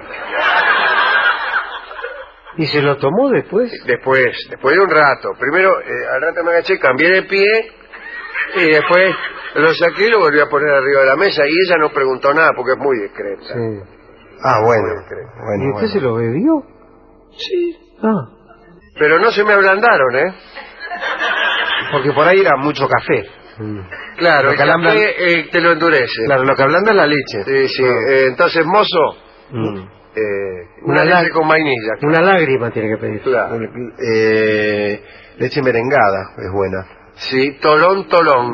¿Y se lo tomó después? Después, después de un rato, primero, eh, al rato me agaché, cambié de pie, y después lo saqué y lo volví a poner arriba de la mesa, y ella no preguntó nada porque es muy discreta. Sí. Ah, bueno. Muy discreta. bueno, ¿Y usted bueno. se lo bebió? Sí. Ah. Pero no se me ablandaron, ¿eh? Porque por ahí era mucho café. Claro, Lo el que café ablandan- eh, te lo endurece. Claro, lo que ablanda es la leche. Sí, sí. Ah. eh, entonces, mozo, Mm. eh, una, Una leche la- con vainilla. Una lágrima tiene que pedir. Claro. Eh, leche merengada es buena. Sí, tolón, tolón.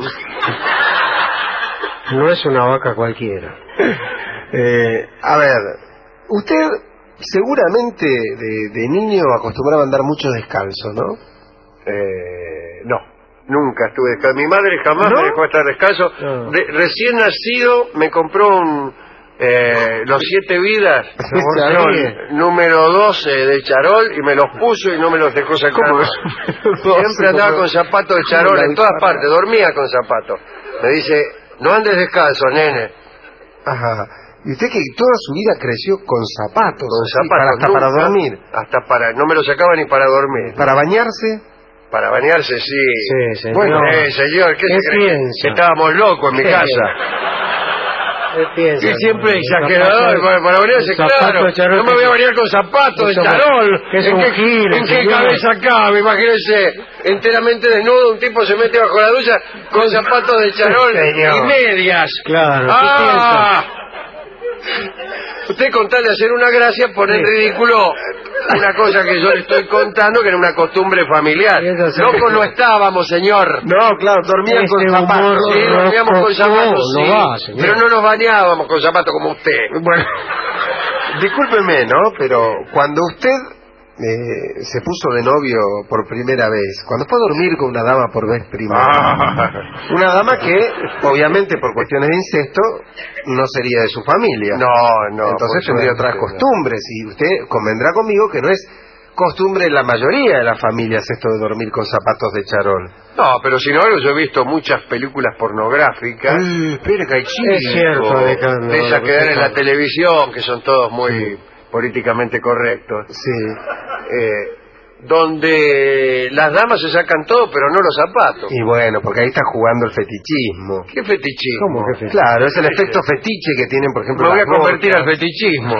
No es una vaca cualquiera. Eh, a ver, usted seguramente de, de niño acostumbraba a andar mucho descalzo, ¿no? Eh, no, nunca estuve descalzo. Mi madre jamás ¿No? me dejó estar descalzo. No. Re- recién nacido me compró un, eh, los siete vidas, Charol. no, número doce de charol, y me los puso y no me los dejó sacar. ¿Cómo? más. Siempre andaba Como- con zapatos de como charol la en todas bicicleta. partes, dormía con zapatos. Me dice, no andes descalzo, nene. Ajá. Y usted que toda su vida creció con zapatos. Con así, zapatos. para- hasta para nunca- dormir. Hasta para, no me lo sacaba ni para dormir. Para bañarse. Para bañarse, sí. Sí, señor. Bueno, eh, señor, ¿qué, ¿Qué se cree? piensa? Que estábamos locos en mi Sí. casa. piensa, y siempre ¿no? exagerador, para, para bañarse, claro. Charol, No me voy a bañar con zapatos de charol. Que es ¿En un qué, gil, ¿en qué señor. cabeza cabe? Imagínense, enteramente desnudo, un tipo se mete bajo la ducha con zapatos de charol Señor. y medias. Claro, ¿qué ¡Ah! Usted con tal de hacer una gracia pone en Sí. ridículo una cosa que yo le estoy contando que era una costumbre familiar. Sí, eso sí. Locos no estábamos, señor. No, claro, dormían Ese con zapatos. humor Sí, dormíamos con zapatos, no sí, va, señor. pero no nos bañábamos con zapatos como usted. Bueno, discúlpeme, ¿no? Pero cuando usted eh, se puso de novio por primera vez, cuando fue a dormir con una dama por vez primera, Ah. una dama que, obviamente, por cuestiones de incesto, no sería de su familia. No, no. Entonces por tendría suerte, otras no. costumbres, y usted convendrá conmigo que no es costumbre en la mayoría de las familias esto de dormir con zapatos de charol. No, pero sin embargo yo he visto muchas películas pornográficas. Mm, espere, que hay chicos. Es cierto, Alejandro. De esas que dan en la Sí. televisión, que son todos muy políticamente correctos. Sí. Eh, donde las damas se sacan todo, pero no los zapatos. Y bueno, porque ahí está jugando el fetichismo. ¿Qué fetichismo? ¿Cómo que fetichismo? Claro, es el efecto fetiche que tienen, por ejemplo, Me voy a las convertir gordas. al fetichismo.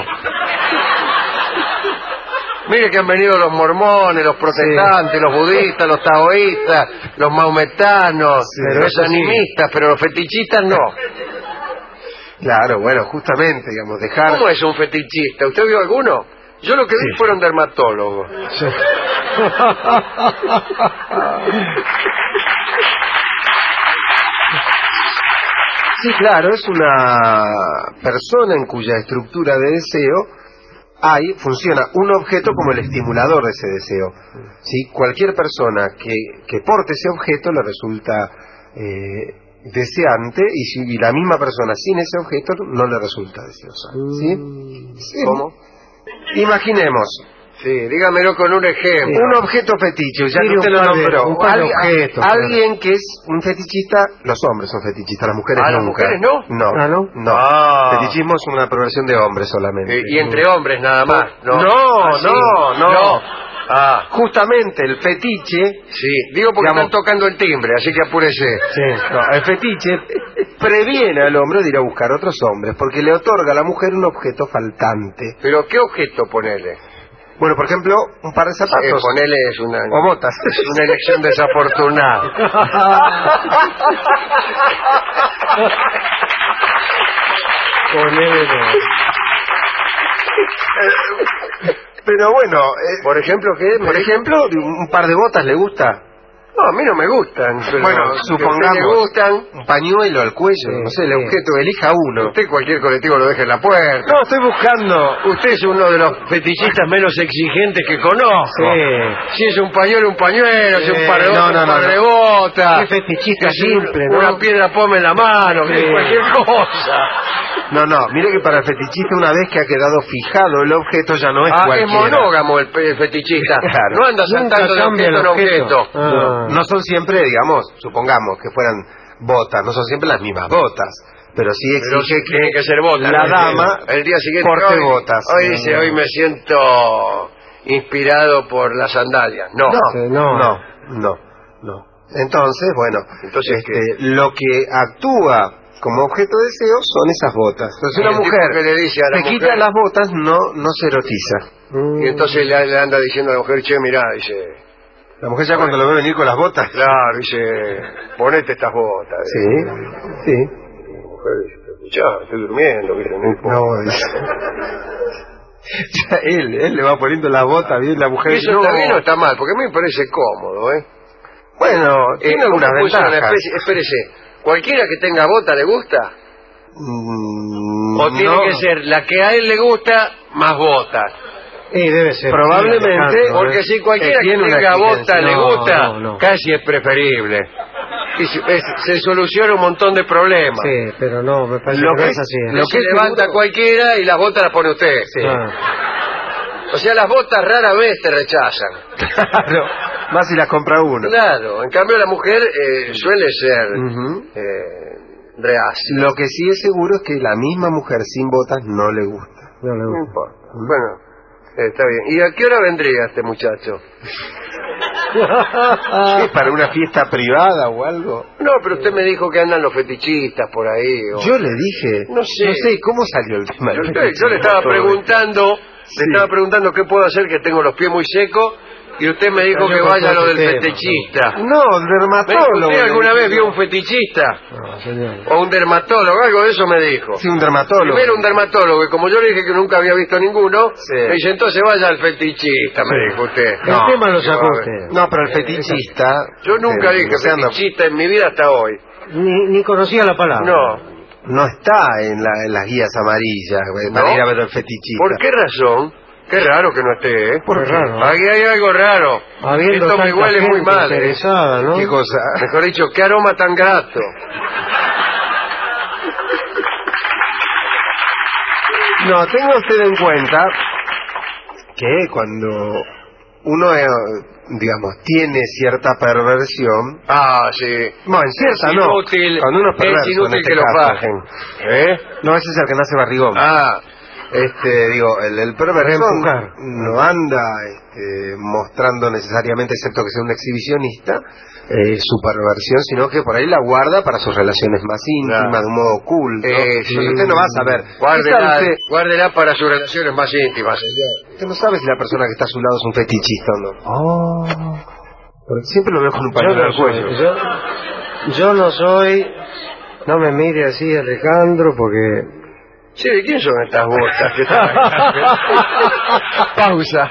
Mire que han venido los mormones, los protestantes, los budistas, los taoístas, los maometanos, Sí, los eso sí. animistas, pero los fetichistas no. Claro, bueno, justamente, digamos, dejar... ¿Cómo es un fetichista? ¿Usted vio alguno? Yo lo que vi Sí. fueron dermatólogos. Sí. Sí, claro, es una persona en cuya estructura de deseo hay, funciona un objeto como el estimulador de ese deseo. ¿Sí? Cualquier persona que, que porte ese objeto le resulta eh, deseante, y si y la misma persona sin ese objeto no le resulta deseosa. ¿Sí? Sí. ¿Cómo? Imaginemos Sí, dígamelo con un ejemplo. un objeto fetiche, ya Tire que usted un lo par de- nombró. un par de Alguien- objetos, alguien que es un fetichista, los hombres son fetichistas, las mujeres Ah, ¿las nunca. mujeres no? No, Ah, ¿no? no. Ah. Fetichismo es una perversión de hombres solamente. Eh, y entre hombres nada más. No, No, Ah, sí. no, no. Ah, Justamente el fetiche, sí. Digo porque Digamos- están tocando el timbre, así que apúrese. sí, no, el fetiche previene al hombre de ir a buscar otros hombres, porque le otorga a la mujer un objeto faltante. Pero ¿qué objeto ponele? Bueno, por ejemplo, un par de Eh, zapatos. ponele es una, O botas. es una elección desafortunada. Ponele no. Pero bueno, eh, Por ejemplo, ¿qué? por ejemplo, un par de botas le gusta. No, a mí no me gustan. Pero Bueno, si a usted supongamos. le gustan, Un pañuelo al cuello, Sí, no sé, el sí. objeto, elija uno. usted cualquier colectivo lo deja en la puerta. No, estoy buscando. Usted es uno de los fetichistas menos exigentes que conozco. Sí. Si es un pañuelo, un pañuelo, si es un par de no, botas, no, un no, par no. de botas. Qué fetichista Si es un- simple, ¿no? Una piedra pome en la mano, que Sí. cualquier cosa. No, no, mire que para el fetichista, una vez que ha quedado fijado el objeto, ya no es Ah, es cualquiera. monógamo el, pe- el fetichista. Claro. No anda Nunca saltando de cambia objeto en el objeto. objeto. Ah. No, no son siempre, digamos, supongamos que fueran botas, no son siempre las mismas botas, pero sí Pero exige sí tiene que ser botas. la ¿no? dama el día siguiente porte hoy, botas. Hoy dice, hoy me siento inspirado por las sandalias. No. No, Sí, no. no, no, no. Entonces, bueno, Entonces, este, lo que actúa como objeto de deseo son esas botas. Entonces Y una el tipo mujer que le dice a la se mujer- quita las botas, no, no se erotiza. Mm. Y entonces le, le anda diciendo a la mujer, che, mirá, dice, La mujer ya cuando lo ve venir con las botas. claro, dice, ponete estas botas. Sí, sí. La mujer dice, escuchá, estoy durmiendo, ¿viste? No importa. No, dice. Ya él, él le va poniendo las botas, bien, la mujer ¿Y eso no. está bien o está mal? Porque a mí me parece cómodo, ¿eh? Bueno, Eh, tiene ¿cómo algunas funciona? ventajas. Espérese, espérese, ¿cualquiera que tenga bota le gusta? Mm, ¿O tiene no. que ser la que a él le gusta más botas? Y debe ser. Probablemente, Alejandro, ¿eh? Porque si cualquiera que que tiene una tenga exigencia. bota le No, gusta, no, no. casi es preferible. Y se, es- se soluciona un montón de problemas. Sí, pero no, me parece Lo que no que- es así. ¿eh? Lo que es levanta seguro- cualquiera y las botas las pone usted. Ah. O sea, las botas rara vez te rechazan. Claro, más si las compra uno. Claro, en cambio la mujer eh, suele ser Ujú. eh, reacia. Lo que sí es seguro es que la misma mujer sin botas no le gusta. No le No gusta. importa. Bueno, eh, está bien. ¿Y a qué hora vendría este muchacho? ¿Qué, para una fiesta privada o algo? No, pero usted me dijo que andan los fetichistas por ahí. O... Yo le dije, no sé, no sé ¿cómo salió el tema? Yo, yo le estaba preguntando, sí. le estaba preguntando qué puedo hacer, que tengo los pies muy secos. Y usted me dijo que vaya a lo del fetichista. No, el dermatólogo. ¿Usted alguna vez vio un fetichista? No, señor. O un dermatólogo, algo de eso me dijo. Sí, un dermatólogo. Primero un dermatólogo, y como yo le dije que nunca había visto ninguno, sí. me dice, entonces vaya al fetichista, me sí. dijo usted. El no, tema lo sacó usted. No, pero el fetichista... Yo nunca eh, dije fetichista en mi vida hasta hoy. Ni, ni conocía la palabra. No. No está en, la, en las guías amarillas para ¿No? ir a ver al fetichista. ¿Por qué razón? Qué raro que no esté, ¿eh? ¿Por qué raro? Aquí hay algo raro. Habiendo Esto me huele muy mal. Interesada, ¿no? ¿Qué cosa? Mejor dicho, qué aroma tan grato. No, tenga usted en cuenta que cuando uno, eh, digamos, tiene cierta perversión... Ah, sí. No, en cierta es no. Inútil, Cuando uno es perverso, es inútil en este que lo caso. bajen. ¿Eh? No, ese es el que nace barrigón. Ah, Este, digo, el, el perverso Reempujar. no anda este, mostrando necesariamente, excepto que sea un exhibicionista, eh, su perversión, sino que por ahí la guarda para sus relaciones más íntimas, Claro. de un modo oculto. Eh, sí. Porque usted no va a saber. guárdela, ¿Qué sabe usted? guárdela para sus relaciones más íntimas. Usted no sabe si la persona que está a su lado es un fetichista o no. Oh. Porque siempre lo veo con un Yo pañuelo no, al soy, cuello. yo, yo no soy... No me mire así, Alejandro, porque... Sí, ¿de quién son estas botas que están acá? Pausa.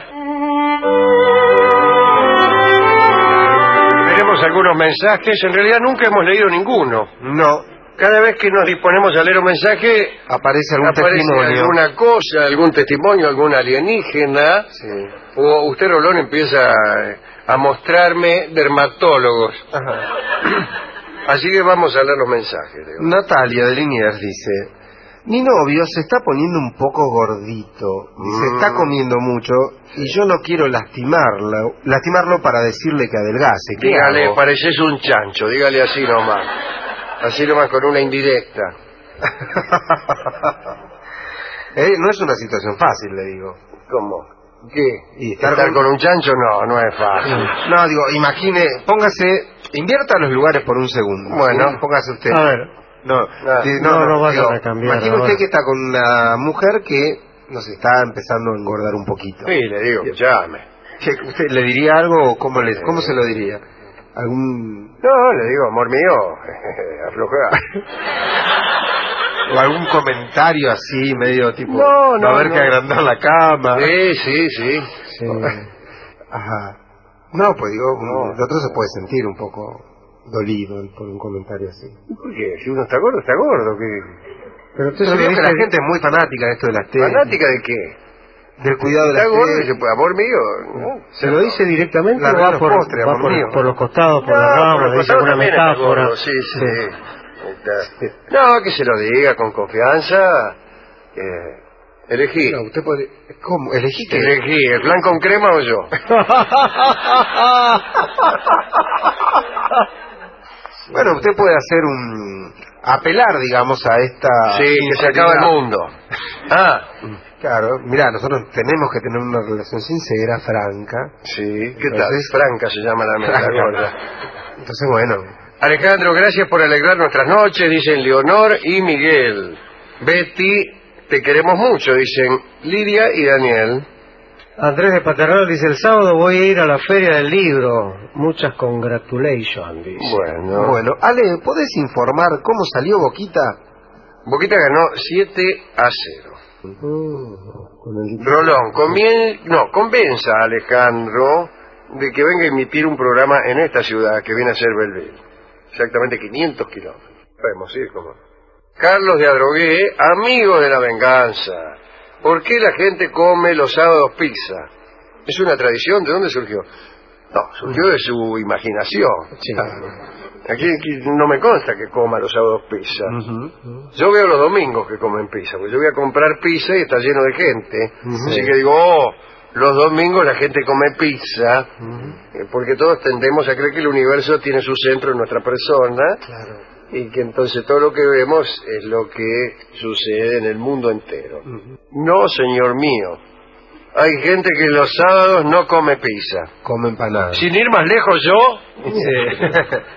Tenemos algunos mensajes, en realidad nunca hemos leído ninguno. No. Cada vez que nos disponemos a leer un mensaje, Aparece algún aparece testimonio. alguna cosa, algún testimonio, algún alienígena, Sí. o usted, Rolón, empieza a, a mostrarme dermatólogos. Ajá. Así que vamos a leer los mensajes. Digo. Natalia de Liniers dice: mi novio se está poniendo un poco gordito, y se Mm. está comiendo mucho, y yo no quiero lastimarlo, lastimarlo para decirle que adelgace. ¿Qué Dígale, hago? pareces un chancho, dígale así nomás. Así nomás con una indirecta. Eh, no es una situación fácil, le digo. ¿Cómo? ¿Qué? Y ¿Estar, estar con... con un chancho? No, no es fácil. No, digo, imagine, póngase, invierta los lugares por un segundo. Bueno. ¿sí? Póngase usted. A ver, No, Ah, di- no, no vayan digo, a cambiar imagine ahora. usted que está con una mujer que nos está empezando a engordar un poquito. Sí, le digo, llame. ¿Qué, ¿Usted le diría algo o cómo, le, cómo se lo diría? ¿Algún No, le digo, amor mío, afloja. o algún comentario así, medio tipo, No, no, va a haber no. que agrandar la cama? Sí, sí, sí. sí. Ajá. No, pues digo, No. el otro se puede sentir un poco dolido por un comentario así. ¿Por qué? Si uno está gordo, está gordo. ¿Qué? Pero usted Pero se lo veo que dice... la gente es muy fanática de esto de las tetas. ¿Fanática de qué? Del cuidado de las Está gordo y tetas. se puede, amor mío. ¿no? ¿Se lo dice directamente La o va regla por, postre, va amor por, mío. por los costados, por No, la por rama, los dice costados alguna también está metáfora? gordo, sí, sí. Está- No, que se lo diga con confianza. Eh, elegí. No, usted puede... ¿Cómo? ¿Elegí qué? Elegí, ¿el flan con crema o yo? Bueno, usted puede hacer un... apelar, digamos, a esta... Sí, que se acaba el mundo. Ah, Claro, mirá, nosotros tenemos que tener una relación sincera, franca. sí, ¿qué tal? Entonces- Franca se llama la mesa Franca. gorda. Entonces, bueno... Alejandro, gracias por alegrar nuestras noches, dicen Leonor y Miguel. Betty, te queremos mucho, dicen Lidia y Daniel. Andrés de Paternal dice, el sábado voy a ir a la feria del libro. Muchas congratulations, dice. Bueno, Bueno, Ale, ¿podés informar cómo salió Boquita? Boquita ganó siete a cero. Mm, con el- Rolón, convien... no, convenza a Alejandro de que venga a emitir un programa en esta ciudad que viene a ser Belleville. Exactamente quinientos kilómetros. Podemos ir, ¿cómo? Carlos de Adrogué, amigo de la venganza. ¿Por qué la gente come los sábados pizza? ¿Es una tradición? ¿De dónde surgió? No, surgió de su imaginación. Sí. Ah, Aquí, aquí no me consta que coma los sábados pizza. ujú. Yo veo los domingos que comen pizza, porque yo voy a comprar pizza y está lleno de gente. Ujú. Así que digo, oh, los domingos la gente come pizza, eh, porque todos tendemos a creer que el universo tiene su centro en nuestra persona, Claro. y que entonces todo lo que vemos es lo que sucede en el mundo entero. No, señor mío. hay gente que los sábados no come pizza. Come empanadas. Sin ir más lejos yo... Sí.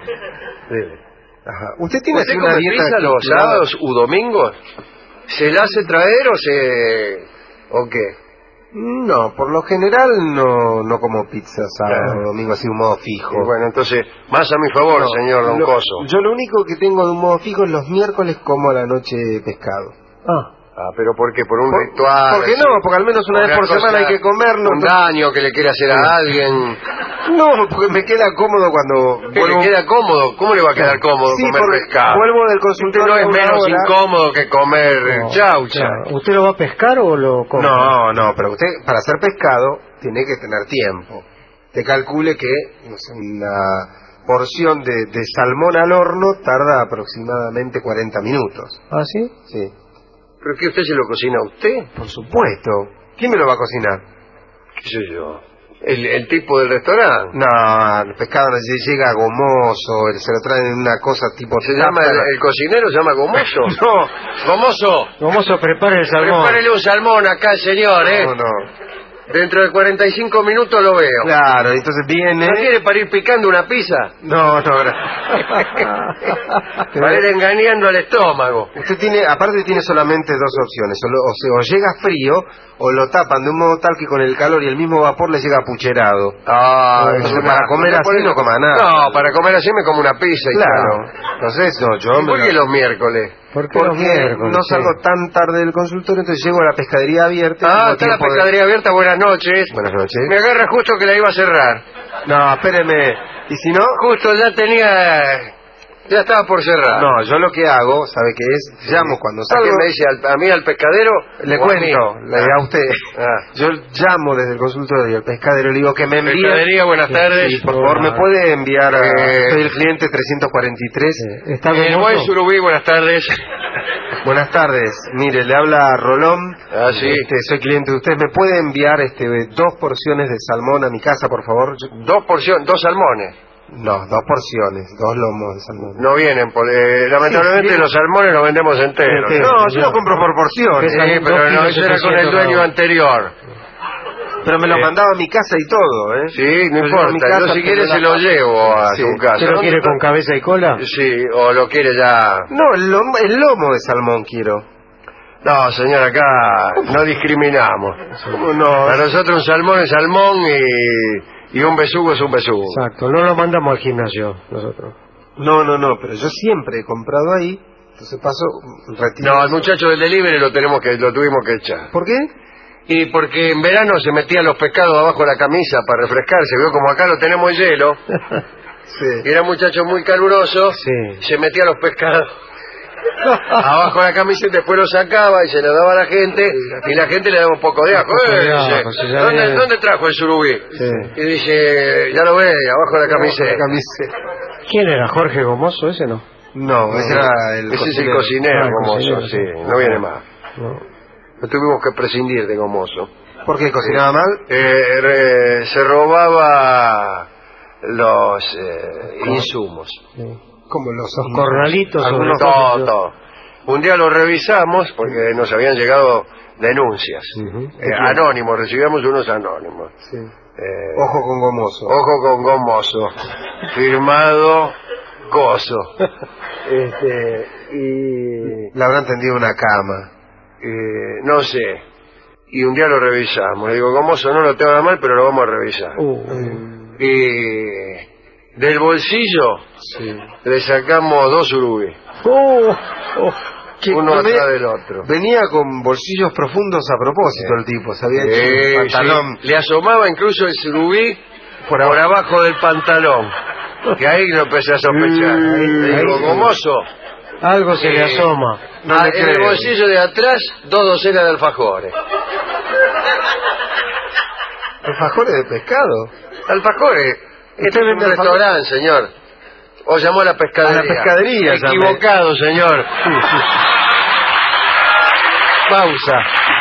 Ajá. ¿Usted tiene ¿Usted así una come dieta pizza los estructurada? sábados u domingos? ¿Se la hace traer o se... o qué? No, por lo general no no como pizza sábado o domingo así de un modo fijo. Y bueno, entonces, más a mi favor, No, señor Don lo- Coso. Yo lo único que tengo de un modo fijo es los miércoles como a la noche pescado. Ah, Ah, pero ¿por qué? ¿Por un Por- ritual? ¿Por qué así? no? Porque al menos una vez por cosa- semana hay que comerlo. Un entonces- daño que le quiere hacer a alguien. No, porque me queda cómodo cuando ¿Qué, vuelvo. le queda cómodo? ¿Cómo le va a quedar cómodo Sí, comer porque pescado? vuelvo del Usted consultorio no es a una menos hora. incómodo que comer no, chaucha. claro. ¿Usted lo va a pescar o lo come? No, no, pero usted para hacer pescado tiene que tener tiempo. Te calcule que no sé, una porción de, de salmón al horno tarda aproximadamente cuarenta minutos. ¿Ah, sí? Sí, ¿Pero qué, usted se lo cocina a usted? por supuesto. ¿Quién me lo va a cocinar? ¿Qué sé yo? ¿El, el tipo del restaurante? No, el pescado no se llega gomoso, se lo traen en una cosa tipo... ¿Se llama el, el cocinero? ¿Se llama Gomoso? No, ¡Gomoso! Gomoso, prepare el salmón. Prepárele un salmón acá, señor, ¿eh? no, no. Dentro de cuarenta y cinco minutos lo veo. Claro, entonces viene... ¿No quiere para ir picando una pizza? No, no, gra- Para ir engañando al estómago. Usted tiene, aparte tiene solamente dos opciones, o, lo- o se- o llega frío o lo tapan de un modo tal que con el calor y el mismo vapor le llega pucherado. Ah, Entonces, es una- para comer ¿no así pone- no coma nada. No, para comer así me como una pizza y Claro. claro. Entonces, no, yo ¿Y me por lo- qué los miércoles? ¿Por qué los porque miércoles? no Sí. salgo tan tarde del consultorio, entonces llego a la pescadería abierta. y Ah, tengo está la tiempo de- pescadería abierta, buenas noches. Buenas noches. Me agarra justo que la iba a cerrar. No, espéreme. ¿Y si no? Justo ya tenía... ya estaba por cerrar. No, yo lo que hago, ¿sabe qué es? Llamo cuando ¿A salgo. quién me dice? ¿Al- ¿A mí al pescadero? Le o a mí? cuento, le Ah. a usted. Ah. Yo llamo desde el consultorio al pescadero y le digo que me envíe. Pescadería, buenas tardes. Sí, por favor, ¿me puede enviar a... Eh, Soy el cliente trescientos cuarenta y tres. Sí. ¿Está El gomoso? buen surubí, buenas tardes. Buenas tardes. Mire, le habla Rolón. Ah, sí. Este, soy cliente de usted. ¿Me puede enviar este dos porciones de salmón a mi casa, por favor? Yo- Dos porciones, dos salmones. No, dos porciones, dos lomos de salmón. No vienen, por- eh, lamentablemente Sí, los salmones los vendemos enteros. Entero. No, yo lo compro por porciones. Sí, Dos pero no, kilos eso era con el setecientos dueño gramos. anterior. Pero me lo Eh. mandaba a mi casa y todo, ¿eh? Sí, no Lo llevo a mi importa. casa, Yo si pero quiere la- se lo llevo a Sí. su casa. ¿Usted lo quiere con cabeza y cola? Sí, o lo quiere ya... No, el lomo, el lomo de salmón quiero. No, señor, acá no discriminamos. ¿Cómo no? Para nosotros un salmón es salmón y, y un besugo es un besugo. Exacto, no lo mandamos al gimnasio nosotros. No, no, no, pero yo siempre he comprado ahí, entonces paso, retiro. No, al muchacho del delivery lo tenemos que lo tuvimos que echar. ¿Por qué? Y porque en verano se metían los pescados abajo de la camisa para refrescarse. Veo como acá lo tenemos hielo. Sí. Y era un muchacho muy caluroso. Sí. Se metía los pescados abajo de la camisa y después lo sacaba y se lo daba a la gente. Y la gente le daba un poco de ajo. Un poco de Eh, ajo, dice, sí, ya ¿dónde, viene- ¿Dónde trajo el surubí? Sí. Y dice, ya lo ve, abajo de la camiseta. La camiseta. ¿Quién era? ¿Jorge Gomoso ese no? No, ese era el Ese es el cocinero. cocinero, Ah, el Gomoso, cocinero, sí, sí. no viene más. No. No tuvimos que prescindir de Gomoso. ¿Por qué cocinaba mal? Eh, re- se robaba los eh, insumos. Sí. Como los, Los corralitos, sobre algunos- Todo, todo. Un día lo revisamos porque nos habían llegado denuncias. Ujú. Eh, anónimos, recibíamos unos anónimos. Sí. Eh, Ojo con gomoso. Ojo con Gomoso. Firmado Gozo. Este, y Le habrán tendido una cama. eh, no sé. Y un día lo revisamos. Le digo, Gomoso, no lo te haga mal, pero lo vamos a revisar. Uh, Y del bolsillo Sí. le sacamos dos urubí. oh, oh. Uno no me- atrás del otro. Venía con bolsillos profundos a propósito el tipo, se había hecho Sí, un pantalón. sí. Le asomaba incluso el surubí por, abajo del pantalón. Que ahí lo empecé a sospechar. Mm, Le digo, ahí- Gomoso, Algo se le Sí. asoma. No ah, le en el creo. bolsillo de atrás, dos docenas de alfajores. ¿Alfajores de pescado? ¿Alfajores? Este es un vende alfajores? restaurante, señor. O llamó a la pescadería. A la pescadería llamé. Equivocado, señor. Pausa.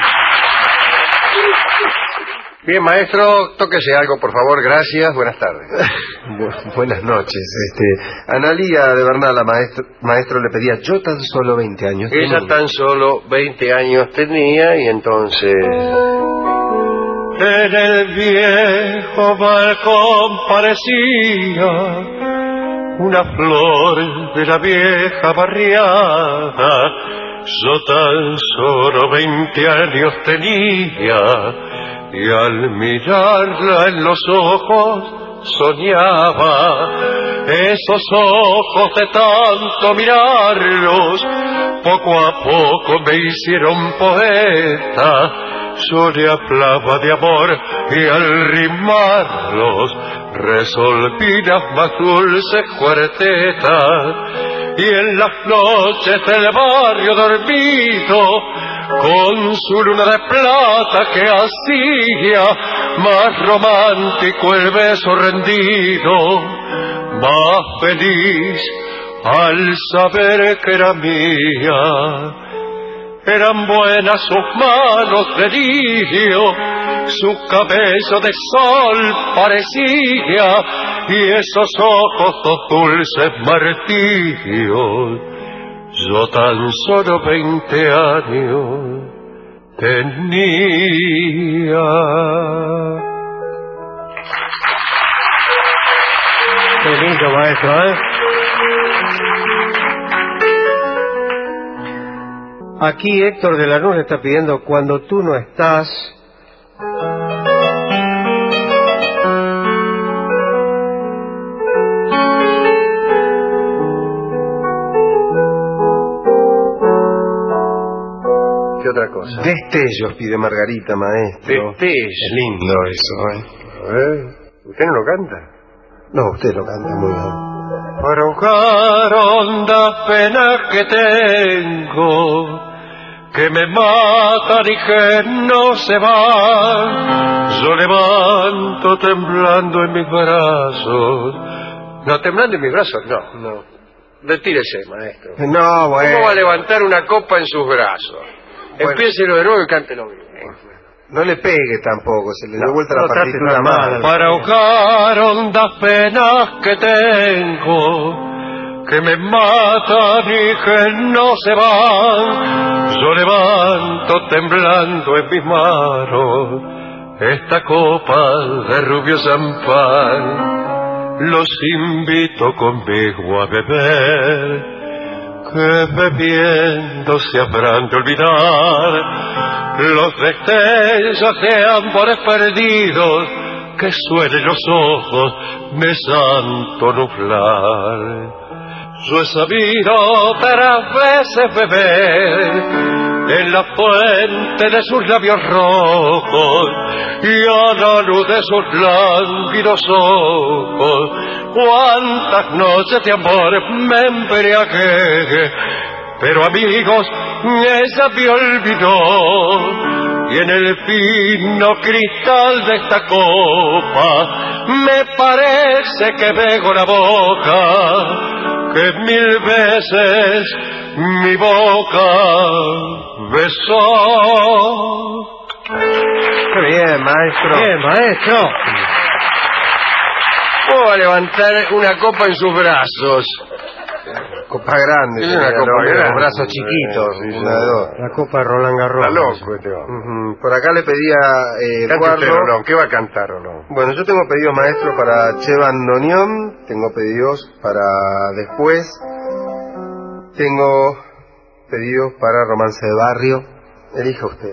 Bien, maestro, tóquese algo, por favor. Gracias. Buenas tardes. Bu- buenas noches. Este, Analía de Bernal, maestro, maestro, le pedía, yo tan solo veinte años Ella tenía. tan solo veinte años tenía y entonces... en el viejo balcón parecía una flor de la vieja barriada. Yo tan solo veinte años tenía y al mirarla en los ojos soñaba. Esos ojos de tanto mirarlos poco a poco me hicieron poeta. Yo le hablaba de amor y al rimarlos resolví las más dulces cuartetas. Y en las noches del barrio dormido, con su luna de plata que hacía más romántico el beso rendido, más feliz al saber que era mía. Eran buenas sus manos de lirio, su cabello de sol parecía, y esos ojos dos dulces martirios. Yo tan solo veinte años tenía. Qué lindo, maestro, ¿eh? Aquí Héctor de Lanús le está pidiendo Cuando tú no estás. ¿Qué otra cosa? Destellos pide Margarita, maestro. Destellos. Es lindo eso, ¿eh? A ver, ¿usted no lo canta? No, usted lo canta muy bien. Para ahogar hondas penas que tengo, que me matan y que no se van, yo levanto temblando en mis brazos. No, temblando en mis brazos, no, no. Retírese, maestro. No, bueno. ¿Cómo va a levantar una copa en sus brazos? Bueno. Empiécelo de nuevo y cántelo bien. No le pegue tampoco, se le dio No, vuelta no la trate partitura tan mal. mal. Para ahogar hondas penas que tengo, que me matan y que no se van, yo levanto temblando en mis manos esta copa de rubio champán. Los invito conmigo a beber, que bebiendo se habrán de olvidar los destellos de amores perdidos que suelen los ojos de santo nublar. Yo he sabido otras veces beber en la fuente de sus labios rojos y a la luz de sus lánguidos ojos. Cuántas noches de amor me embriagué, pero amigos, ella me olvidó, y en el fino cristal de esta copa me parece que veo la boca que mil veces mi boca besó. Qué bien, maestro. Bien, maestro. ¿Cómo va a levantar una copa en sus brazos? Copa grande. Es una tenía, copa ¿no? grande. Los brazos chiquitos, Sí, sí, una de dos. La copa de Roland Garros. Está loco este hombre. Ujú. Por acá le pedía eh, Cante usted, Eduardo. Rolón. ¿Qué va a cantar, Rolón? Bueno, yo tengo pedidos, maestro, para Che Bandoneón, tengo pedidos para Después, tengo pedidos para Romance de Barrio. Elija usted.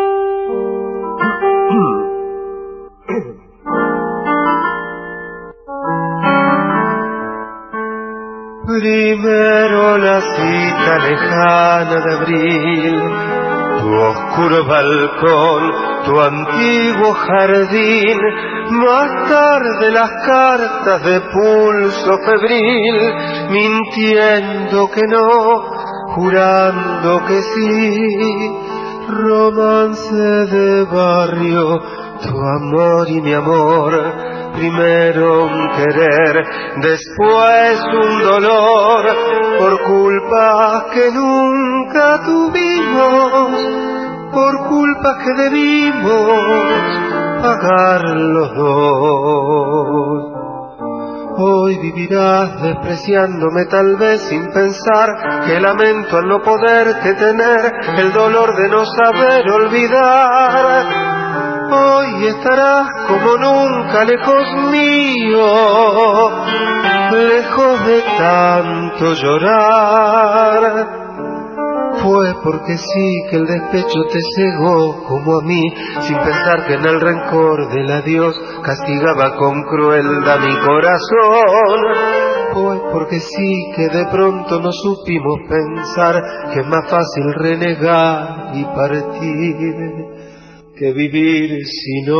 Primero la cita lejana de abril, tu oscuro balcón, tu antiguo jardín, más tarde las cartas de pulso febril, mintiendo que no, jurando que sí, romance de barrio, tu amor y mi amor. Primero un querer, después un dolor, por culpas que nunca tuvimos, por culpas que debimos pagar los dos. Hoy vivirás despreciándome tal vez sin pensar que lamento al no poderte tener, el dolor de no saber olvidar. Hoy estarás como nunca lejos mío, lejos de tanto llorar. Fue porque sí que el despecho te cegó como a mí, sin pensar que en el rencor del adiós castigaba con crueldad mi corazón. Fue porque sí que de pronto no supimos pensar que es más fácil renegar y partir que vivir sin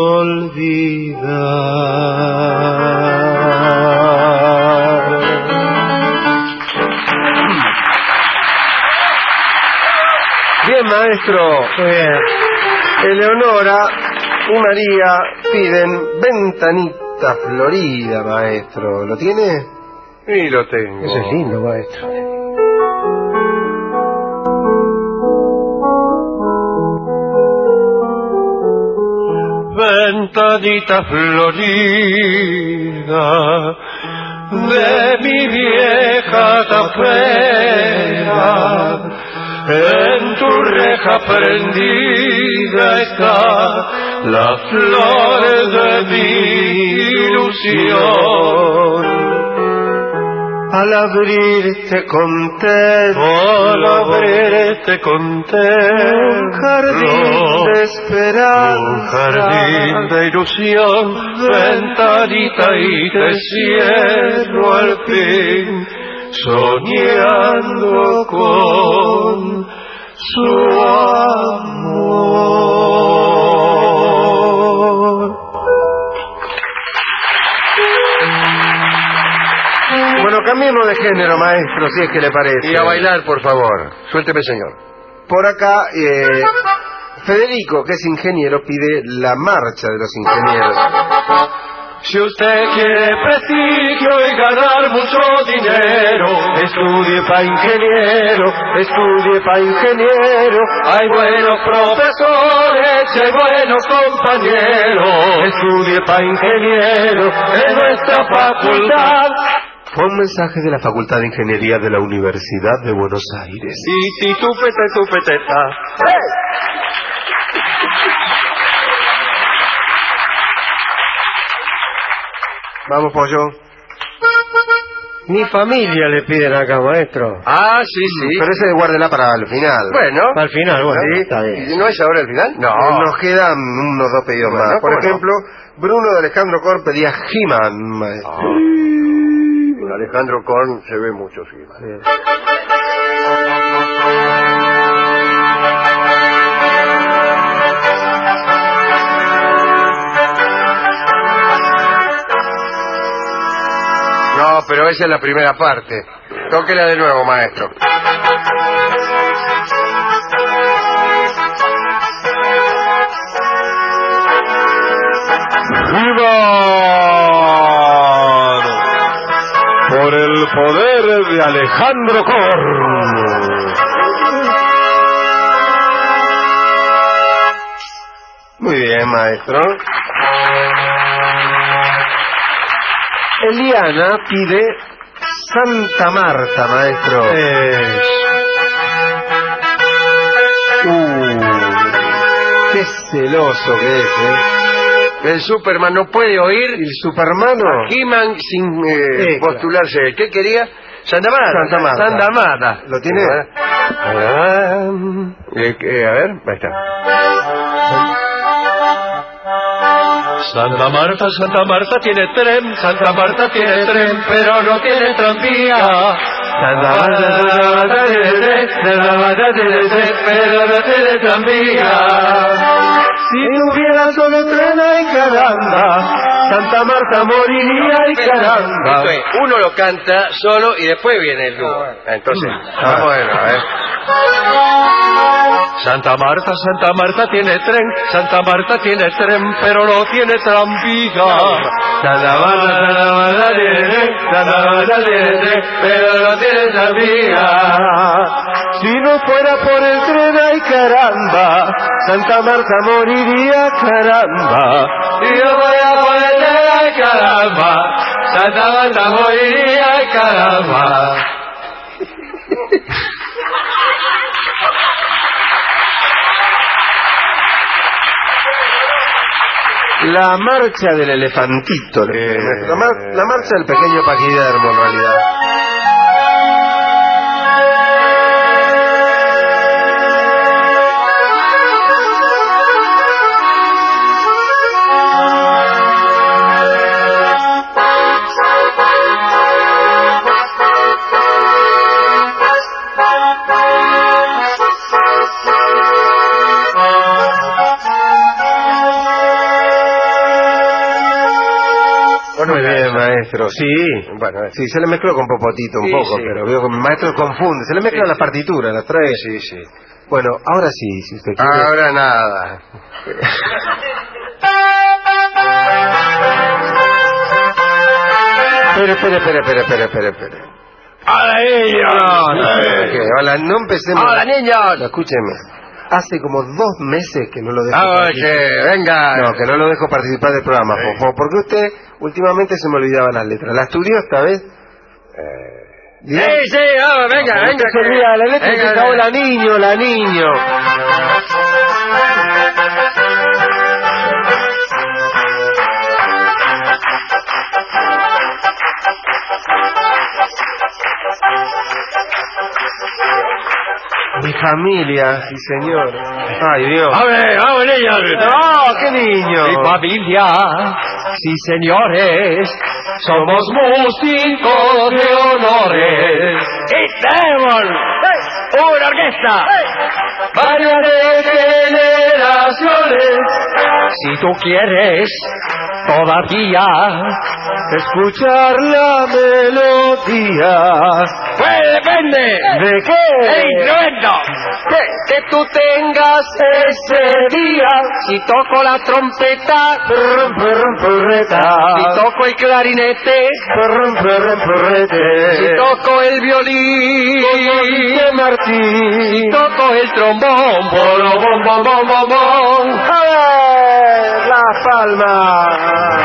olvidar. Bien, maestro. Muy bien. Eleonora y María piden Ventanita Florida, maestro. ¿Lo tiene? Sí, lo tengo. Eso es lindo, maestro. Ventanita florida de mi vieja tapera, en tu reja prendida está la flor de mi ilusión. Al abrirte conté, Al abrirte conté, un jardín de esperanza, un jardín de ilusión, ventanita y te cierro al fin, soñando con su amor. Bueno, cambiemos de género, maestro, si es que le parece. Y a bailar, por favor. Suélteme, señor. Por acá, eh, Federico, que es ingeniero, pide la marcha de los ingenieros. Si usted quiere prestigio y ganar mucho dinero, estudie pa' ingeniero, estudie pa' ingeniero. Hay buenos profesores, hay buenos compañeros. Estudie pa' ingeniero en nuestra facultad. Fue un mensaje de la Facultad de Ingeniería de la Universidad de Buenos Aires. Y ti tu pete tu peteta. Vamos, pollo. Mi familia le piden acá, maestro. Ah, sí, sí. Pero ese guárdela para el final. Bueno. Al final, bueno, Sí. está bien. ¿Y no es ahora el final? No. Nos quedan unos dos pedidos Bueno, más. Por ¿cómo no? ejemplo, Bruno de Alejandro Cor pedía He-Man, maestro. Ah. Con Alejandro Korn se ve mucho, sí. No, pero esa es la primera parte. Tóquela de nuevo, maestro. ¡Viva! Por el poder de Alejandro Korn. Muy bien, maestro. Eliana pide Santa Marta, maestro. Eh, Uh, qué celoso que es, ¿eh? El Superman no puede oír ¿El Supermano? He-Man sin eh, Sí, claro. postularse. ¿Qué quería? Santa Marta. Santa Marta. Santa Marta. ¿Lo tiene? Ah, eh, eh, a ver, ahí está. Santa Marta, Santa Marta tiene tren, Santa Marta tiene tren, pero no tiene tranvía. Santa Marta, Santa Marta tiene tren, Santa Marta tiene tren, pero no tiene tranvía. Si tuviera solo tren, ay caramba, Santa Marta moriría, ay caramba. Esto es, uno lo canta solo y después viene el dúo. Entonces, vamos a ver, a ver. Santa Marta, Santa Marta tiene tren, Santa Marta tiene tren, pero no tiene tranvía. Santa Marta, Santa Marta tiene tren, Santa Marta tiene tren, pero no tiene tranvía. Si no fuera por el tren, ay caramba, Santa Marta moriría, caramba. Si no fuera por el tren, ay caramba, Santa Marta moriría, ay caramba. La marcha del elefantito. Eh, la, mar- la marcha del pequeño paquidermo, en realidad. Muy bien, maestro. Sí, bueno, sí, se le mezcló con Popotito un Sí, poco, sí. pero veo que el maestro confunde. Se le mezcla Sí, la sí. partitura, la trae. Sí, sí. Bueno, ahora sí, si usted quiere. Ahora nada. Espere, espere, espere, espere, espere, espere, espere. ¡Hola, niños! No, no, ¿qué? Hola, no empecemos. ¡Hola, niños! Escúcheme. Hace como dos meses que no lo dejo Ah, participar. que venga. No, que no lo dejo participar del programa, Sí. Fofo, porque usted últimamente se me olvidaba las letras. ¿La estudió esta vez? Eh, Sí, sí, vamos, venga, no, venga. usted se olvida de la letra y venga, se acabó venga. la niño, la niño. Mi familia, sí señor. Ay, Dios. ¡Vamos, vamos, niños! No, qué niño. Mi familia, sí señores, somos músicos de honores. ¡Y tenemos una orquesta! Varias de generaciones, si tú quieres todavía escuchar la melodía. Pues depende. ¿De qué? ¡El instrumento! Que, que tú tengas ese día, si toco la trompeta, Purrum, purrum, purreta. si toco el clarinete, Purrum, purrum, purrete. si toco el violín, Dice Martín. si toco el trombón, bolo, bom, bom, bom, bom, bom. A ver, Las Palmas.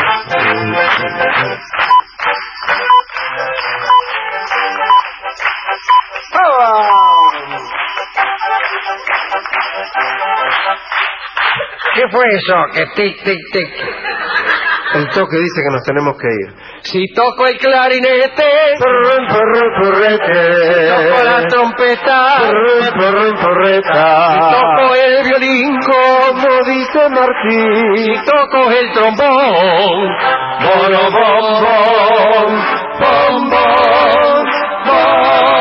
¿Qué fue eso? Que tic, tic, tic. El toque dice que nos tenemos que ir. Si toco el clarinete, Purrum, purrum, purrete. toco la trompeta, Purrum, purrum, purreta. si toco el violín, Como dice Martín. si toco el trombón, bolo, bom, bom, bom, bom, bom.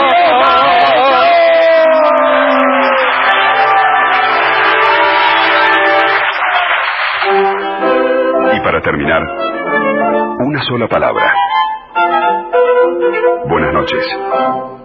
Y para terminar, una sola palabra. Buenas noches.